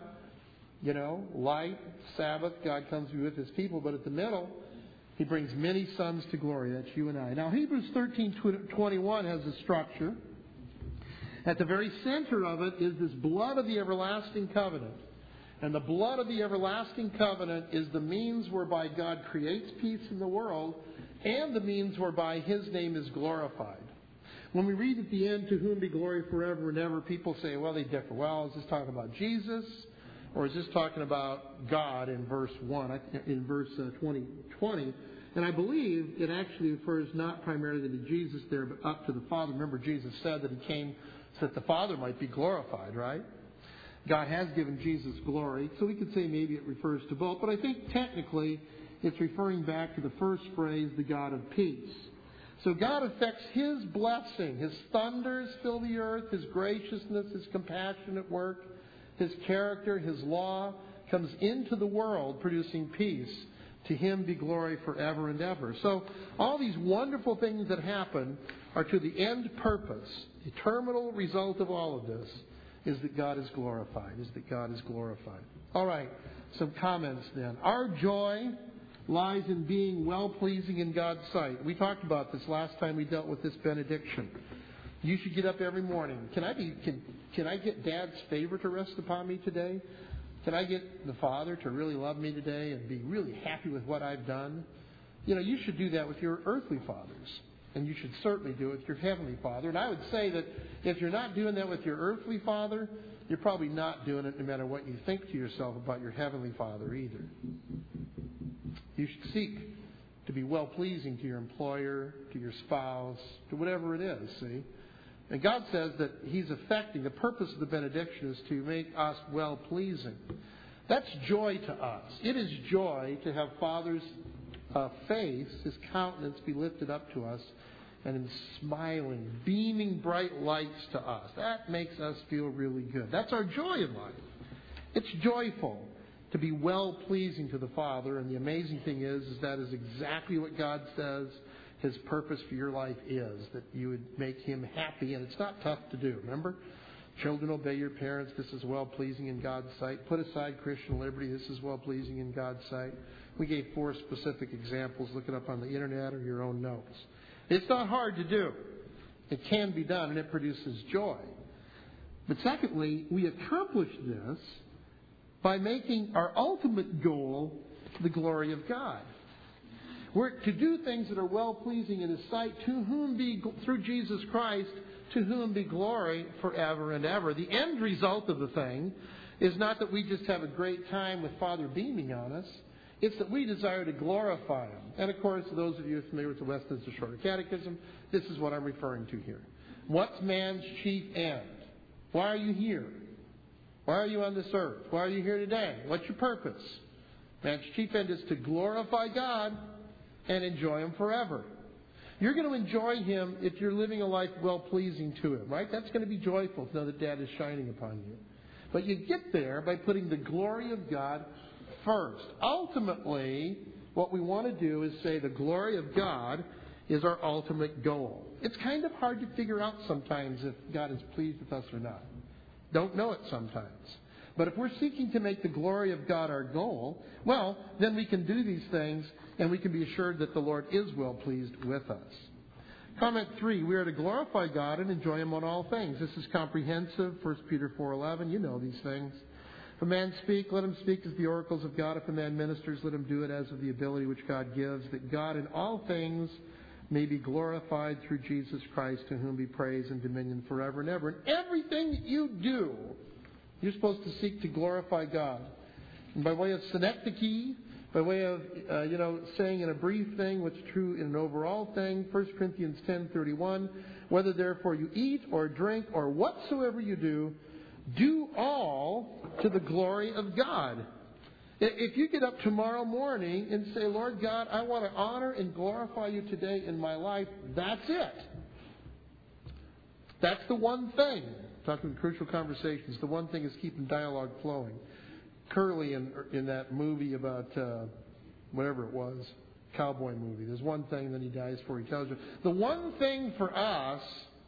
Light, Sabbath, God comes to be with His people. But at the middle, He brings many sons to glory. That's you and I. Now, Hebrews 13:21 has a structure. At the very center of it is this blood of the everlasting covenant. And the blood of the everlasting covenant is the means whereby God creates peace in the world and the means whereby His name is glorified. When we read at the end, to whom be glory forever and ever, people say, well, they differ. Well, is this talking about Jesus? Or is this talking about God in verse 1, in verse 20? And I believe it actually refers not primarily to Jesus there, but up to the Father. Remember, Jesus said that He came so that the Father might be glorified, right? God has given Jesus glory, so we could say maybe it refers to both. But I think technically it's referring back to the first phrase, the God of peace. So God affects His blessing. His thunders fill the earth. His graciousness, His compassionate work, His character, His law comes into the world producing peace. To Him be glory forever and ever. So all these wonderful things that happen are to the end purpose. The terminal result of all of this is that God is glorified. All right, some comments then. Our joy lies in being well-pleasing in God's sight. We talked about this last time we dealt with this benediction. You should get up every morning. Can I get Dad's favor to rest upon me today? Can I get the Father to really love me today and be really happy with what I've done? You should do that with your earthly fathers. And you should certainly do it with your heavenly Father. And I would say that if you're not doing that with your earthly father, you're probably not doing it no matter what you think to yourself about your heavenly Father either. You should seek to be well-pleasing to your employer, to your spouse, to whatever it is, see? And God says that He's affecting, the purpose of the benediction is to make us well-pleasing. That's joy to us. It is joy to have Father's face, His countenance be lifted up to us, and Him smiling, beaming bright lights to us. That makes us feel really good. That's our joy in life. It's joyful to be well-pleasing to the Father, and the amazing thing is that is exactly what God says His purpose for your life is, that you would make Him happy, and it's not tough to do. Remember? Children, obey your parents. This is well-pleasing in God's sight. Put aside Christian liberty. This is well-pleasing in God's sight. We gave 4 specific examples. Look it up on the internet or your own notes. It's not hard to do. It can be done, and it produces joy. But secondly, we accomplish this by making our ultimate goal the glory of God. We're to do things that are well-pleasing in His sight, to whom be, through Jesus Christ, to whom be glory forever and ever. The end result of the thing is not that we just have a great time with Father beaming on us. It's that we desire to glorify Him. And of course, those of you familiar with the Westminster Shorter Catechism, this is what I'm referring to here. What's man's chief end? Why are you here? Why are you on this earth? Why are you here today? What's your purpose? Man's chief end is to glorify God and enjoy Him forever. You're going to enjoy Him if you're living a life well-pleasing to Him, right? That's going to be joyful to know that Dad is shining upon you. But you get there by putting the glory of God first. Ultimately, what we want to do is say the glory of God is our ultimate goal. It's kind of hard to figure out sometimes if God is pleased with us or not. Don't know it sometimes. But if we're seeking to make the glory of God our goal, well, then we can do these things and we can be assured that the Lord is well pleased with us. Comment 3, we are to glorify God and enjoy Him on all things. This is comprehensive, 1 Peter 4:11. You know these things. If a man speak, let him speak as the oracles of God. If a man ministers, let him do it as of the ability which God gives, that God in all things may be glorified through Jesus Christ, to whom be praise and dominion forever and ever. And everything that you do, you're supposed to seek to glorify God. And by way of synecdoche, by way of, saying in a brief thing what's true in an overall thing, 1 Corinthians 10:31, whether therefore you eat or drink or whatsoever you do all to the glory of God. If you get up tomorrow morning and say, Lord God, I want to honor and glorify you today in my life, that's it. That's the one thing. Talking crucial conversations, the one thing is keeping dialogue flowing. Curly in that movie about whatever it was, cowboy movie. There's one thing, then he dies for. He tells you the one thing for us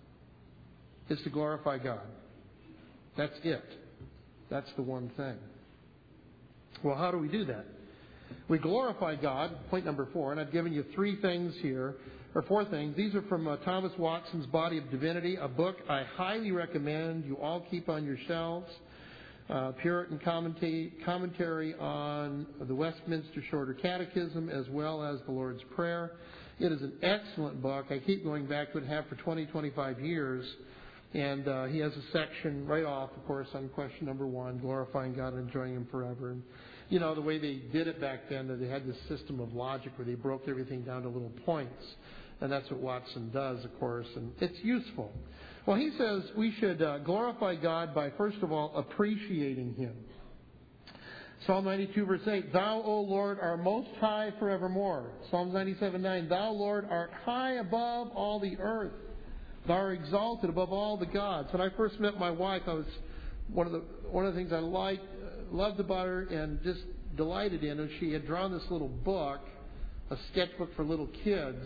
is to glorify God. That's it. That's the one thing. Well, how do we do that? We glorify God, point number 4, and I've given you 3 things here, or 4 things. These are from Thomas Watson's Body of Divinity, a book I highly recommend you all keep on your shelves. Puritan commentary on the Westminster Shorter Catechism as well as the Lord's Prayer. It is an excellent book. I keep going back to it, have for 25 years. And he has a section right off, of course, on question number 1, glorifying God and enjoying Him forever. And, the way they did it back then, they had this system of logic where they broke everything down to little points. And that's what Watson does, of course, and it's useful. Well, he says we should glorify God by, first of all, appreciating Him. Psalm 92, verse 8, Thou, O Lord, art most high forevermore. Psalm 97:9, Thou, Lord, art high above all the earth. Thou art exalted above all the gods. When I first met my wife, I was one of the things I loved about her and just delighted in, and she had drawn this little book, a sketchbook for little kids,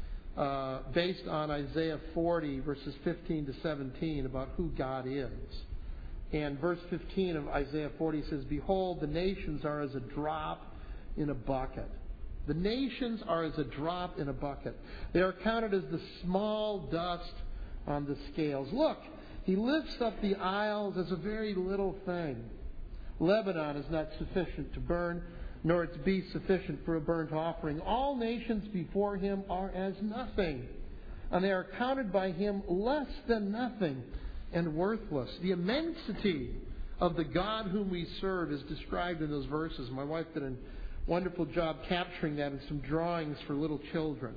based on Isaiah 40, verses 15 to 17, about who God is. And verse 15 of Isaiah 40 says, Behold, the nations are as a drop in a bucket. The nations are as a drop in a bucket. They are counted as the small dust on the scales. Look, He lifts up the isles as a very little thing. Lebanon is not sufficient to burn, nor its beasts sufficient for a burnt offering. All nations before Him are as nothing, and they are counted by Him less than nothing and worthless. The immensity of the God whom we serve is described in those verses. My wife did a wonderful job capturing that in some drawings for little children.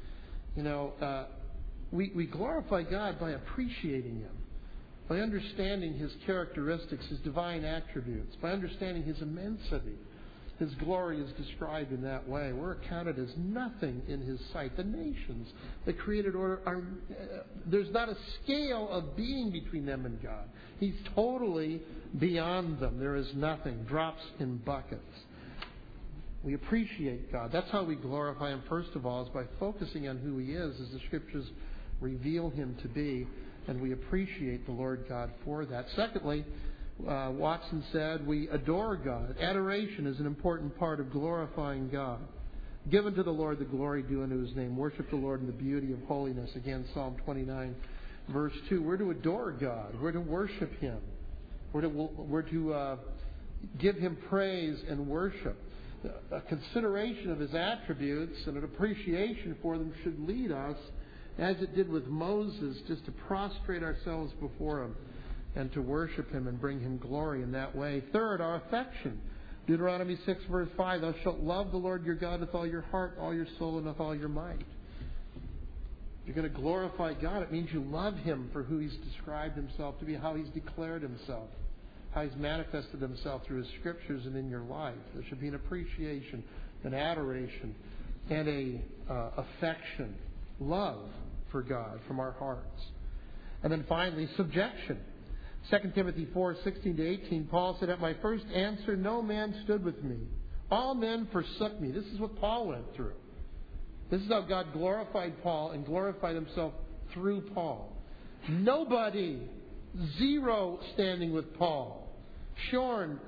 We glorify God by appreciating Him, by understanding His characteristics, His divine attributes, by understanding His immensity. His glory is described in that way. We're counted as nothing in His sight. The nations, the created order, there's not a scale of being between them and God. He's totally beyond them. There is nothing. Drops in buckets. We appreciate God. That's how we glorify Him, first of all, is by focusing on who He is, as the Scriptures reveal Him to be, and we appreciate the Lord God for that. Secondly, Watson said, we adore God. Adoration is an important part of glorifying God. Given to the Lord the glory due unto His name. Worship the Lord in the beauty of holiness. Again, Psalm 29, verse 2. We're to adore God. We're to worship Him. We're to give Him praise and worship. A consideration of His attributes and an appreciation for them should lead us, as it did with Moses, just to prostrate ourselves before Him and to worship Him and bring Him glory in that way. Third, our affection. Deuteronomy 6, verse 5, Thou shalt love the Lord your God with all your heart, all your soul, and with all your might. You're going to glorify God. It means you love Him for who He's described Himself to be, how He's declared Himself, how He's manifested Himself through His Scriptures and in your life. There should be an appreciation, an adoration, and a affection, love for God from our hearts. And then finally, subjection. 2 Timothy 4:16-18, Paul said, "At my first answer, no man stood with me. All men forsook me." This is what Paul went through. This is how God glorified Paul and glorified Himself through Paul. Nobody, zero standing with Paul. Scorned,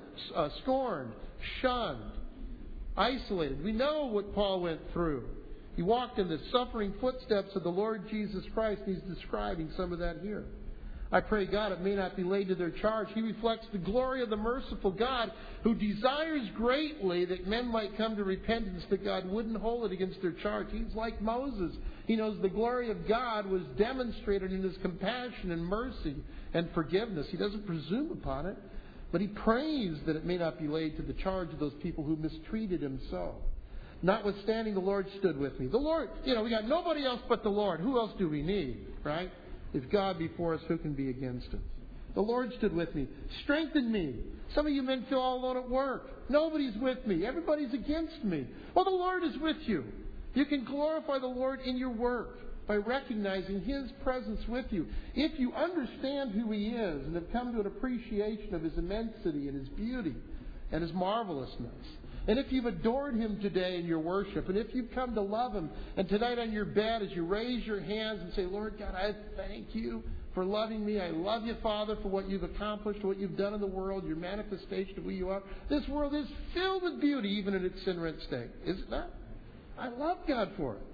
shunned, isolated. We know what Paul went through. He walked in the suffering footsteps of the Lord Jesus Christ. He's describing some of that here. I pray, God, it may not be laid to their charge. He reflects the glory of the merciful God who desires greatly that men might come to repentance, that God wouldn't hold it against their charge. He's like Moses. He knows the glory of God was demonstrated in His compassion and mercy and forgiveness. He doesn't presume upon it, but He prays that it may not be laid to the charge of those people who mistreated Him so. Notwithstanding, the Lord stood with me. The Lord, we got nobody else but the Lord. Who else do we need, right? If God be for us, who can be against us? The Lord stood with me, strengthened me. Some of you men feel all alone at work. Nobody's with me. Everybody's against me. Well, the Lord is with you. You can glorify the Lord in your work by recognizing His presence with you. If you understand who He is and have come to an appreciation of His immensity and His beauty and His marvelousness, and if you've adored Him today in your worship, and if you've come to love Him, and tonight on your bed as you raise your hands and say, Lord God, I thank You for loving me. I love You, Father, for what You've accomplished, what You've done in the world, Your manifestation of who You are. This world is filled with beauty, even in its sin-rent state. Is it not? I love God for it.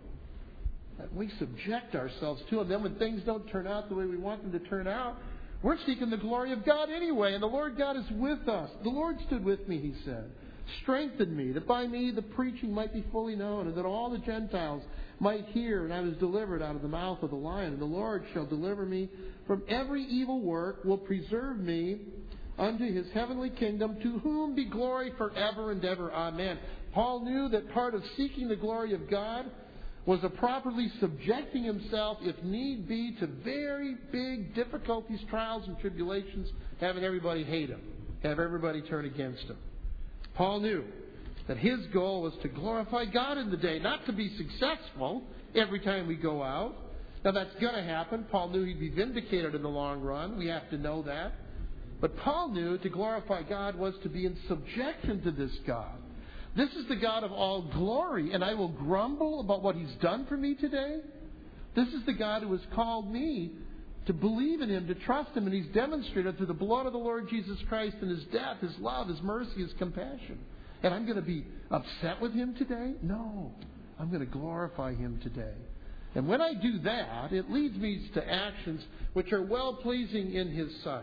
And we subject ourselves to Him. Then when things don't turn out the way we want them to turn out, we're seeking the glory of God anyway, and the Lord God is with us. The Lord stood with me, He said. Strengthened me, that by me the preaching might be fully known, and that all the Gentiles might hear. And I was delivered out of the mouth of the lion. And the Lord shall deliver me from every evil work, will preserve me unto His heavenly kingdom, to whom be glory forever and ever. Amen. Paul knew that part of seeking the glory of God was a properly subjecting himself, if need be, to very big difficulties, trials, and tribulations, having everybody hate him, have everybody turn against him. Paul knew that his goal was to glorify God in the day, not to be successful every time we go out. Now, that's going to happen. Paul knew he'd be vindicated in the long run. We have to know that. But Paul knew to glorify God was to be in subjection to this God. This is the God of all glory, and I will grumble about what He's done for me today? This is the God who has called me to believe in Him, to trust Him, and He's demonstrated through the blood of the Lord Jesus Christ and His death, His love, His mercy, His compassion. And I'm going to be upset with Him today? No. I'm going to glorify Him today. And when I do that, it leads me to actions which are well-pleasing in His sight.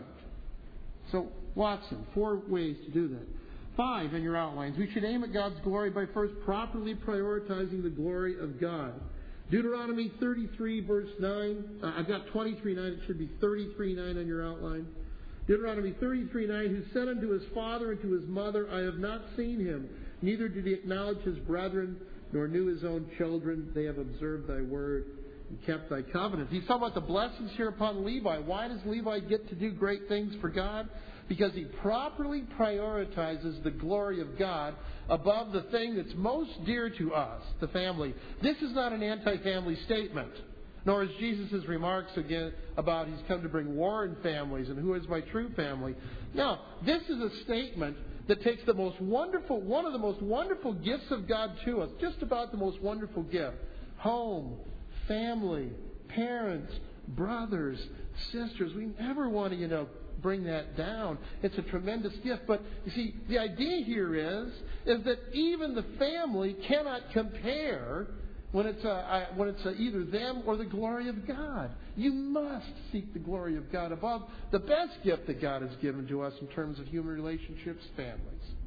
So, Watson, 4 ways to do that. 5 in your outlines. We should aim at God's glory by first properly prioritizing the glory of God. Deuteronomy 33, verse 9. I've got 23:9. It should be 33:9 on your outline. Deuteronomy 33:9. Who said unto his father and to his mother, I have not seen him, neither did he acknowledge his brethren, nor knew his own children. They have observed thy word and kept thy covenant. He's talking about the blessings here upon Levi. Why does Levi get to do great things for God? Because he properly prioritizes the glory of God above the thing that's most dear to us, the family. This is not an anti-family statement, nor is Jesus' remarks again about He's come to bring war in families and who is my true family. No, this is a statement that takes the most wonderful, one of the most wonderful gifts of God to us, just about the most wonderful gift. Home, family, parents, brothers, sisters. We never want to, bring that down. It's a tremendous gift. But you see, the idea here is that even the family cannot compare when it's either them or the glory of God. You must seek the glory of God above the best gift that God has given to us in terms of human relationships, families.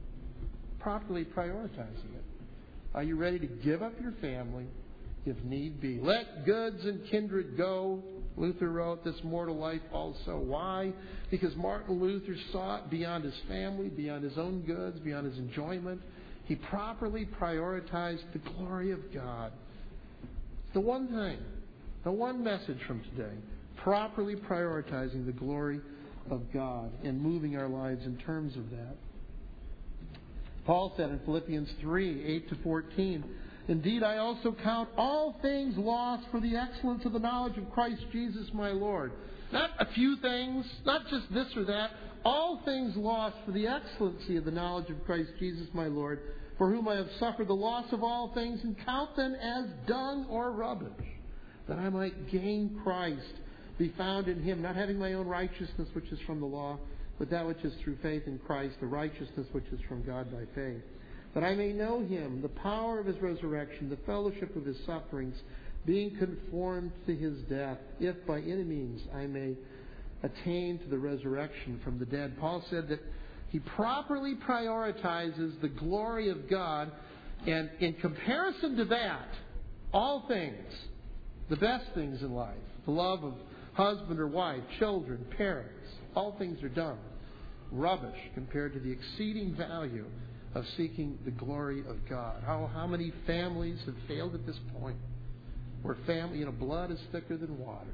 Properly prioritizing it. Are you ready to give up your family if need be? Let goods and kindred go, Luther wrote, this mortal life also. Why? Because Martin Luther saw it beyond his family, beyond his own goods, beyond his enjoyment. He properly prioritized the glory of God. It's the one thing, the one message from today. Properly prioritizing the glory of God and moving our lives in terms of that. Paul said in Philippians 3:8-14, "Indeed, I also count all things lost for the excellence of the knowledge of Christ Jesus my Lord." Not a few things, not just this or that. All things lost for the excellency of the knowledge of Christ Jesus my Lord, for whom I have suffered the loss of all things, and count them as dung or rubbish, that I might gain Christ, be found in Him, not having my own righteousness which is from the law, but that which is through faith in Christ, the righteousness which is from God by faith, that I may know Him, the power of His resurrection, the fellowship of His sufferings, being conformed to His death, if by any means I may attain to the resurrection from the dead. Paul said that he properly prioritizes the glory of God, and in comparison to that, all things, the best things in life, the love of husband or wife, children, parents, all things are dung, rubbish compared to the exceeding value of seeking the glory of God. How many families have failed at this point? Where family, blood is thicker than water.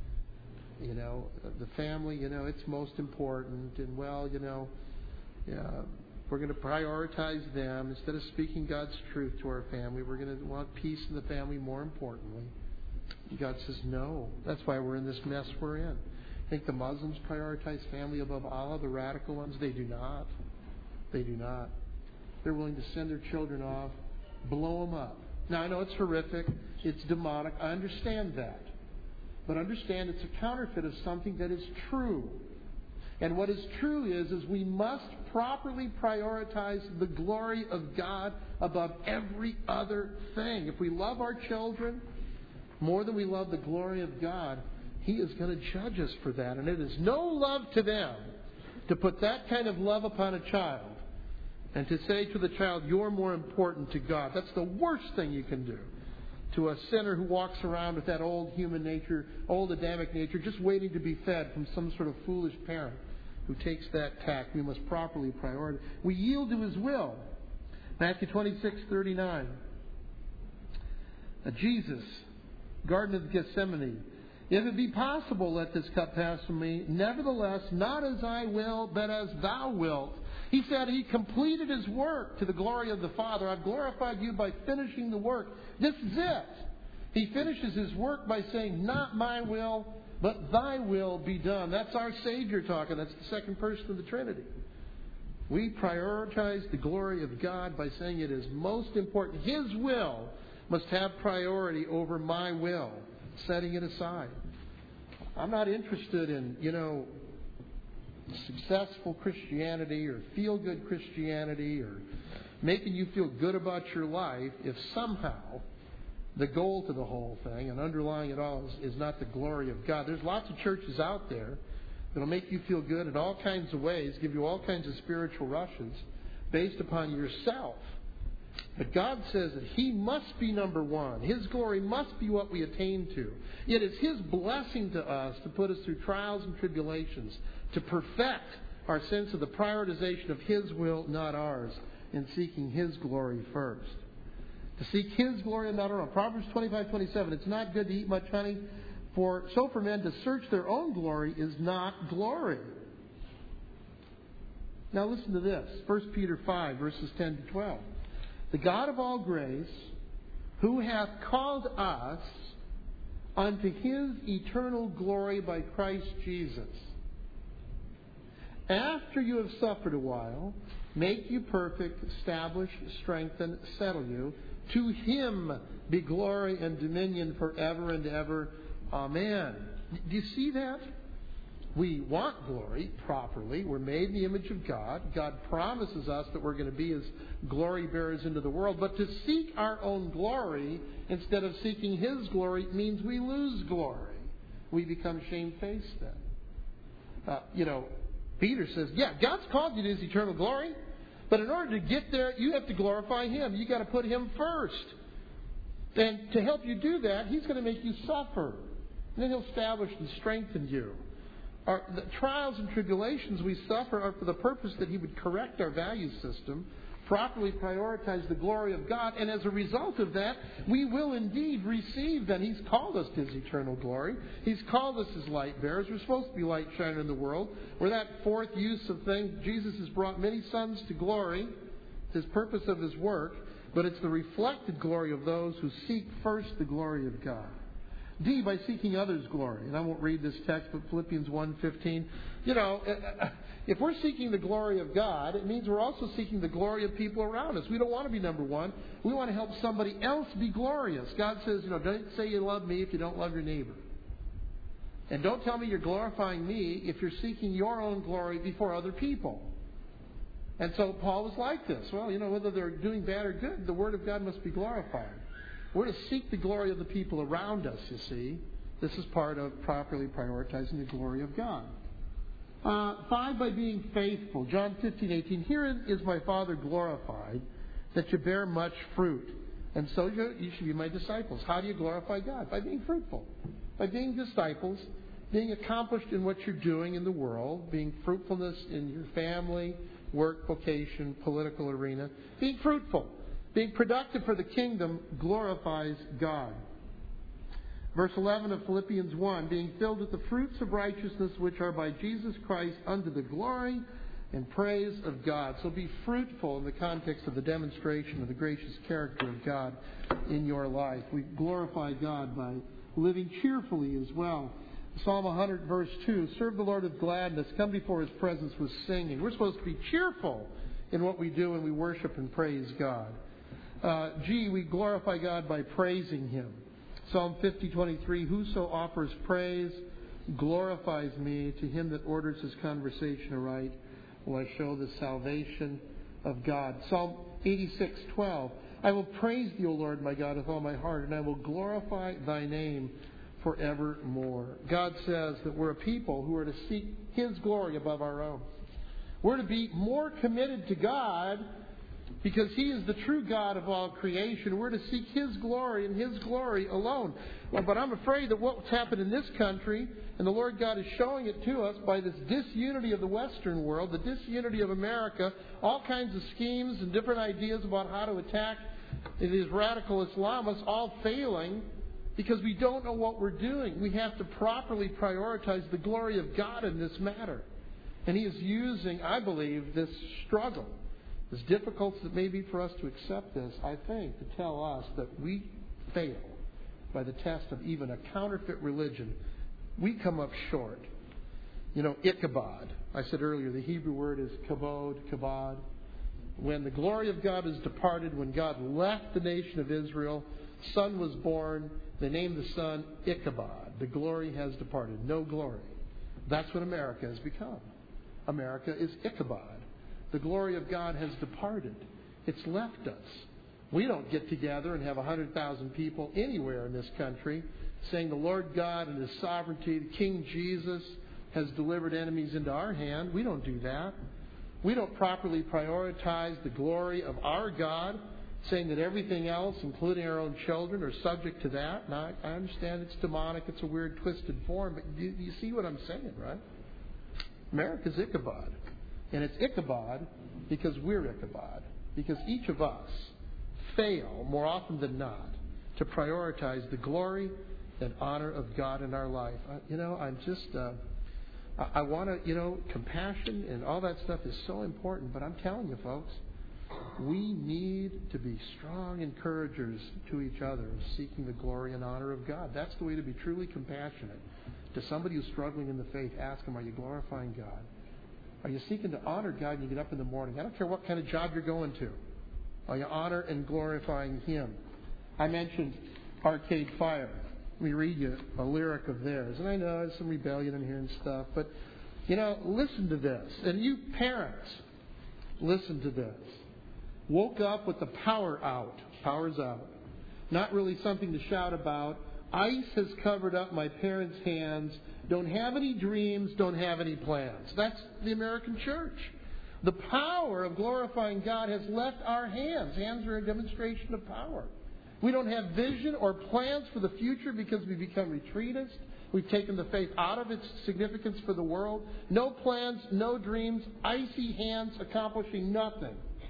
The family, it's most important, and we're going to prioritize them instead of speaking God's truth to our family. We're going to want peace in the family more importantly. God says no. That's why we're in this mess we're in. I think the Muslims prioritize family above Allah, the radical ones. They do not. They do not. They're willing to send their children off, blow them up. Now, I know it's horrific. It's demonic. I understand that. But understand it's a counterfeit of something that is true. And what is true is we must properly prioritize the glory of God above every other thing. If we love our children more than we love the glory of God, He is going to judge us for that. And it is no love to them to put that kind of love upon a child and to say to the child, "You're more important to God." That's the worst thing you can do to a sinner who walks around with that old human nature, old Adamic nature, just waiting to be fed from some sort of foolish parent who takes that tack. We must properly prioritize. We yield to His will. Matthew 26:39. Jesus, Garden of Gethsemane. "If it be possible, let this cup pass from me. Nevertheless, not as I will, but as Thou wilt." He said He completed His work to the glory of the Father. "I've glorified You by finishing the work." This is it. He finishes His work by saying, "Not my will, but Thy will be done." That's our Savior talking. That's the second person of the Trinity. We prioritize the glory of God by saying it is most important. His will must have priority over my will, setting it aside. I'm not interested in, successful Christianity or feel-good Christianity or making you feel good about your life if somehow the goal to the whole thing and underlying it all is not the glory of God. There's lots of churches out there that will make you feel good in all kinds of ways, give you all kinds of spiritual rushes based upon yourself. But God says that He must be number one. His glory must be what we attain to. It is His blessing to us to put us through trials and tribulations, to perfect our sense of the prioritization of His will, not ours, in seeking His glory first. To seek His glory and not our own. Proverbs 25:27, "It's not good to eat much honey, for men to search their own glory is not glory." Now listen to this. 1 Peter 5, verses 10-12. "The God of all grace, who hath called us unto His eternal glory by Christ Jesus, after you have suffered a while, make you perfect, establish, strengthen, settle you. To Him be glory and dominion forever and ever. Amen." Do you see that? We want glory properly. We're made in the image of God. God promises us that we're going to be His glory bearers into the world. But to seek our own glory instead of seeking His glory means we lose glory. We become shamefaced then. Peter says, yeah, God's called you to His eternal glory. But in order to get there, you have to glorify Him. You've got to put Him first. And to help you do that, He's going to make you suffer. And then He'll establish and strengthen you. The trials and tribulations we suffer are for the purpose that He would correct our value system, properly prioritize the glory of God, and as a result of that, we will indeed receive that. He's called us to His eternal glory. He's called us His light bearers. We're supposed to be light shining in the world. We're that fourth use of things. Jesus has brought many sons to glory, His purpose of His work, but it's the reflected glory of those who seek first the glory of God. D, by seeking others' glory. And I won't read this text, but Philippians 1:15. If we're seeking the glory of God, it means we're also seeking the glory of people around us. We don't want to be number one. We want to help somebody else be glorious. God says, don't say you love me if you don't love your neighbor. And don't tell me you're glorifying me if you're seeking your own glory before other people. And so Paul was like this. Well, whether they're doing bad or good, the Word of God must be glorified. We're to seek the glory of the people around us, you see. This is part of properly prioritizing the glory of God. 5, by being faithful. John 15:18. Herein is my Father glorified, that you bear much fruit. And so you should be my disciples. How do you glorify God? By being fruitful. By being disciples, being accomplished in what you're doing in the world, being fruitfulness in your family, work, vocation, political arena. Being fruitful. Being productive for the kingdom glorifies God. Verse 11 of Philippians 1, being filled with the fruits of righteousness which are by Jesus Christ unto the glory and praise of God. So be fruitful in the context of the demonstration of the gracious character of God in your life. We glorify God by living cheerfully as well. Psalm 100 verse 2, serve the Lord with gladness, come before His presence with singing. We're supposed to be cheerful in what we do when we worship and praise God. G, we glorify God by praising Him. Psalm 50:23, whoso offers praise glorifies me. To him that orders his conversation aright will I show the salvation of God. Psalm 86:12, I will praise Thee, O Lord my God, with all my heart, and I will glorify Thy name forevermore. God says that we're a people who are to seek His glory above our own. We're to be more committed to God because He is the true God of all creation. We're to seek His glory and His glory alone. Well, but I'm afraid that what's happened in this country, and the Lord God is showing it to us by this disunity of the Western world, the disunity of America, all kinds of schemes and different ideas about how to attack these radical Islamists, all failing because we don't know what we're doing. We have to properly prioritize the glory of God in this matter. And He is using, I believe, this struggle, as difficult as it may be for us to accept this, I think, to tell us that we fail by the test of even a counterfeit religion. We come up short. Ichabod. I said earlier, the Hebrew word is kabod. When the glory of God is departed, when God left the nation of Israel, son was born, they named the son Ichabod. The glory has departed. No glory. That's what America has become. America is Ichabod. The glory of God has departed. It's left us. We don't get together and have 100,000 people anywhere in this country saying the Lord God and His sovereignty, King Jesus, has delivered enemies into our hand. We don't do that. We don't properly prioritize the glory of our God, saying that everything else, including our own children, are subject to that. Now, I understand it's demonic, it's a weird, twisted form, but you see what I'm saying, right? America's Ichabod. And it's Ichabod because we're Ichabod. Because each of us fail, more often than not, to prioritize the glory and honor of God in our life. I want to, compassion and all that stuff is so important. But I'm telling you, folks, we need to be strong encouragers to each other, seeking the glory and honor of God. That's the way to be truly compassionate. To somebody who's struggling in the faith, ask them, are you glorifying God? Are you seeking to honor God when you get up in the morning? I don't care what kind of job you're going to. Are you honor and glorifying Him? I mentioned Arcade Fire. Let me read you a lyric of theirs. And I know there's some rebellion in here and stuff, but, listen to this. And you parents, listen to this. Woke up with the power out. Power's out. Not really something to shout about. Ice has covered up my parents' hands. Don't have any dreams, don't have any plans. That's the American church. The power of glorifying God has left our hands. Hands are a demonstration of power. We don't have vision or plans for the future because we become retreatist. We've taken the faith out of its significance for the world. No plans, no dreams, icy hands accomplishing nothing.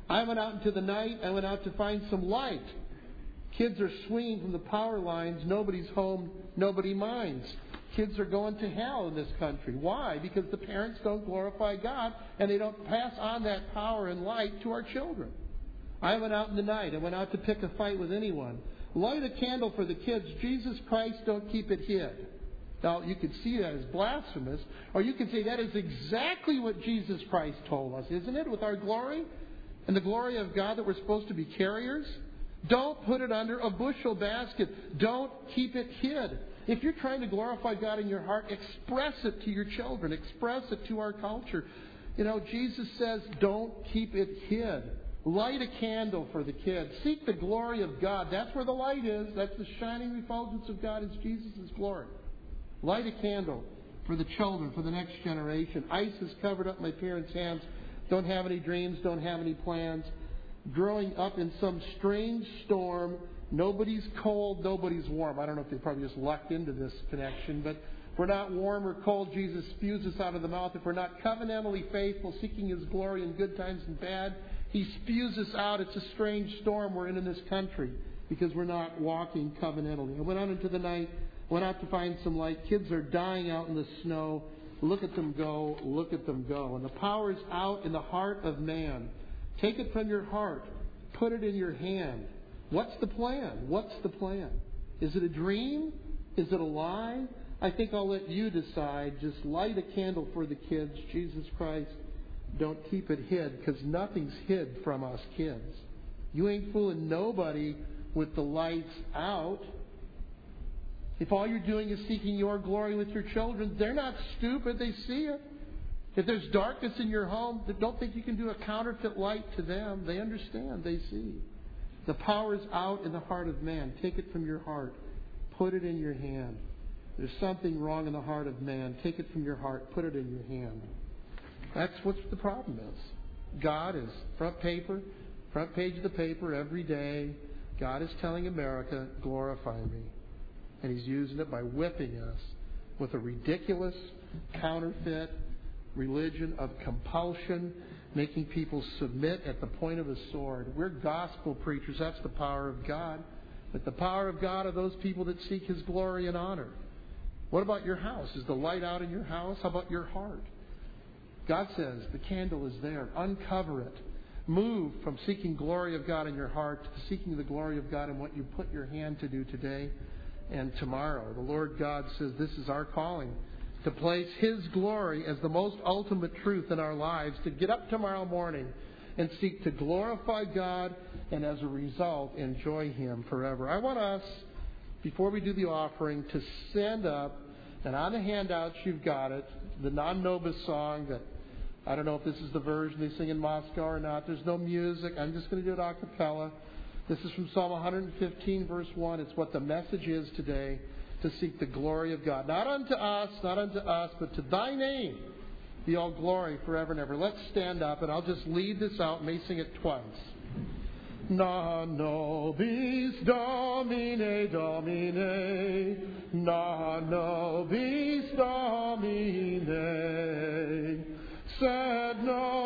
I went out into the night. I went out to find some light. Kids are swinging from the power lines. Nobody's home. Nobody minds. Kids are going to hell in this country. Why? Because the parents don't glorify God and they don't pass on that power and light to our children. I went out in the night. I went out to pick a fight with anyone. Light a candle for the kids. Jesus Christ, don't keep it hid. Now, you could see that as blasphemous, or you could say that is exactly what Jesus Christ told us, isn't it, with our glory and the glory of God that we're supposed to be carriers? Don't put it under a bushel basket. Don't keep it hid. If you're trying to glorify God in your heart, express it to your children. Express it to our culture. You know, Jesus says, don't keep it hid. Light a candle for the kids. Seek the glory of God. That's where the light is. That's the shining refulgence of God is Jesus' glory. Light a candle for the children, for the next generation. Ice has covered up my parents' hands. Don't have any dreams, don't have any plans. Growing up in some strange storm. Nobody's cold, nobody's warm. I don't know if they probably just lucked into this connection, but if we're not warm or cold, Jesus spews us out of the mouth. If we're not covenantally faithful, seeking His glory in good times and bad, He spews us out. It's a strange storm we're in this country because we're not walking covenantally. I went out into the night, went out to find some light. Kids are dying out in the snow. Look at them go, look at them go. And the power is out in the heart of man. Take it from your heart. Put it in your hand. What's the plan? What's the plan? Is it a dream? Is it a lie? I think I'll let you decide. Just light a candle for the kids. Jesus Christ, don't keep it hid, because nothing's hid from us kids. You ain't fooling nobody with the lights out. If all you're doing is seeking your glory with your children, they're not stupid. They see it. If there's darkness in your home, don't think you can do a counterfeit light to them. They understand. They see. The power is out in the heart of man. Take it from your heart. Put it in your hand. There's something wrong in the heart of man. Take it from your heart. Put it in your hand. That's what the problem is. God is front page of the paper every day. God is telling America, glorify me. And He's using it by whipping us with a ridiculous, counterfeit religion of compulsion, making people submit at the point of a sword. We're gospel preachers. That's the power of God. But the power of God are those people that seek His glory and honor. What about your house? Is the light out in your house? How about your heart? God says the candle is there. Uncover it. Move from seeking glory of God in your heart to seeking the glory of God in what you put your hand to do today and tomorrow. The Lord God says this is our calling, to place His glory as the most ultimate truth in our lives, to get up tomorrow morning and seek to glorify God and as a result enjoy Him forever. I want us, before we do the offering, to stand up, and on the handouts you've got it, the Non Nobis song that, I don't know if this is the version they sing in Moscow or not. There's no music. I'm just going to do it a cappella. This is from Psalm 115, verse 1. It's what the message is today, to seek the glory of God. Not unto us, but to Thy name be all glory forever and ever. Let's stand up, and I'll just lead this out. May sing it twice. Non nobis Domine, Domine, non nobis Domine, sed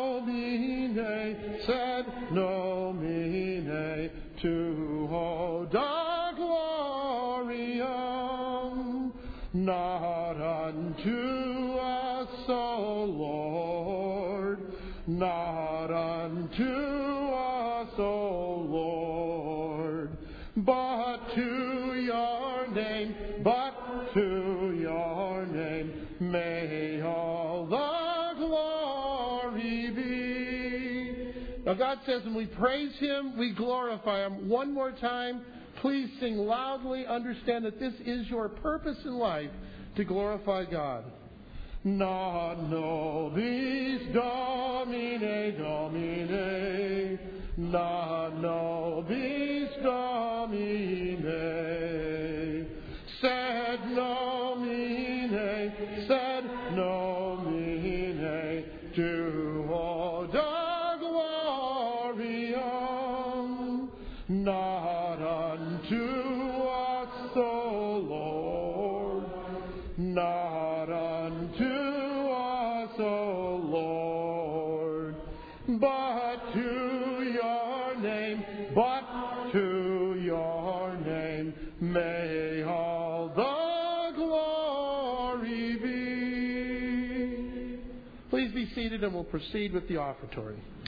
nomine, tuo da gloriam, not unto us, O Lord, not unto us, O Lord, but to your name, may all the glory be. Now God says when we praise Him, we glorify Him. One more time, please sing loudly. Understand that this is your purpose in life, to glorify God. Non nobis Domine, Domine, non nobis Domine, sed nomine, tuo da gloriam, not unto us, O Lord, not unto us, O Lord, but to your name. May all the glory be. Please be seated and we'll proceed with the offertory.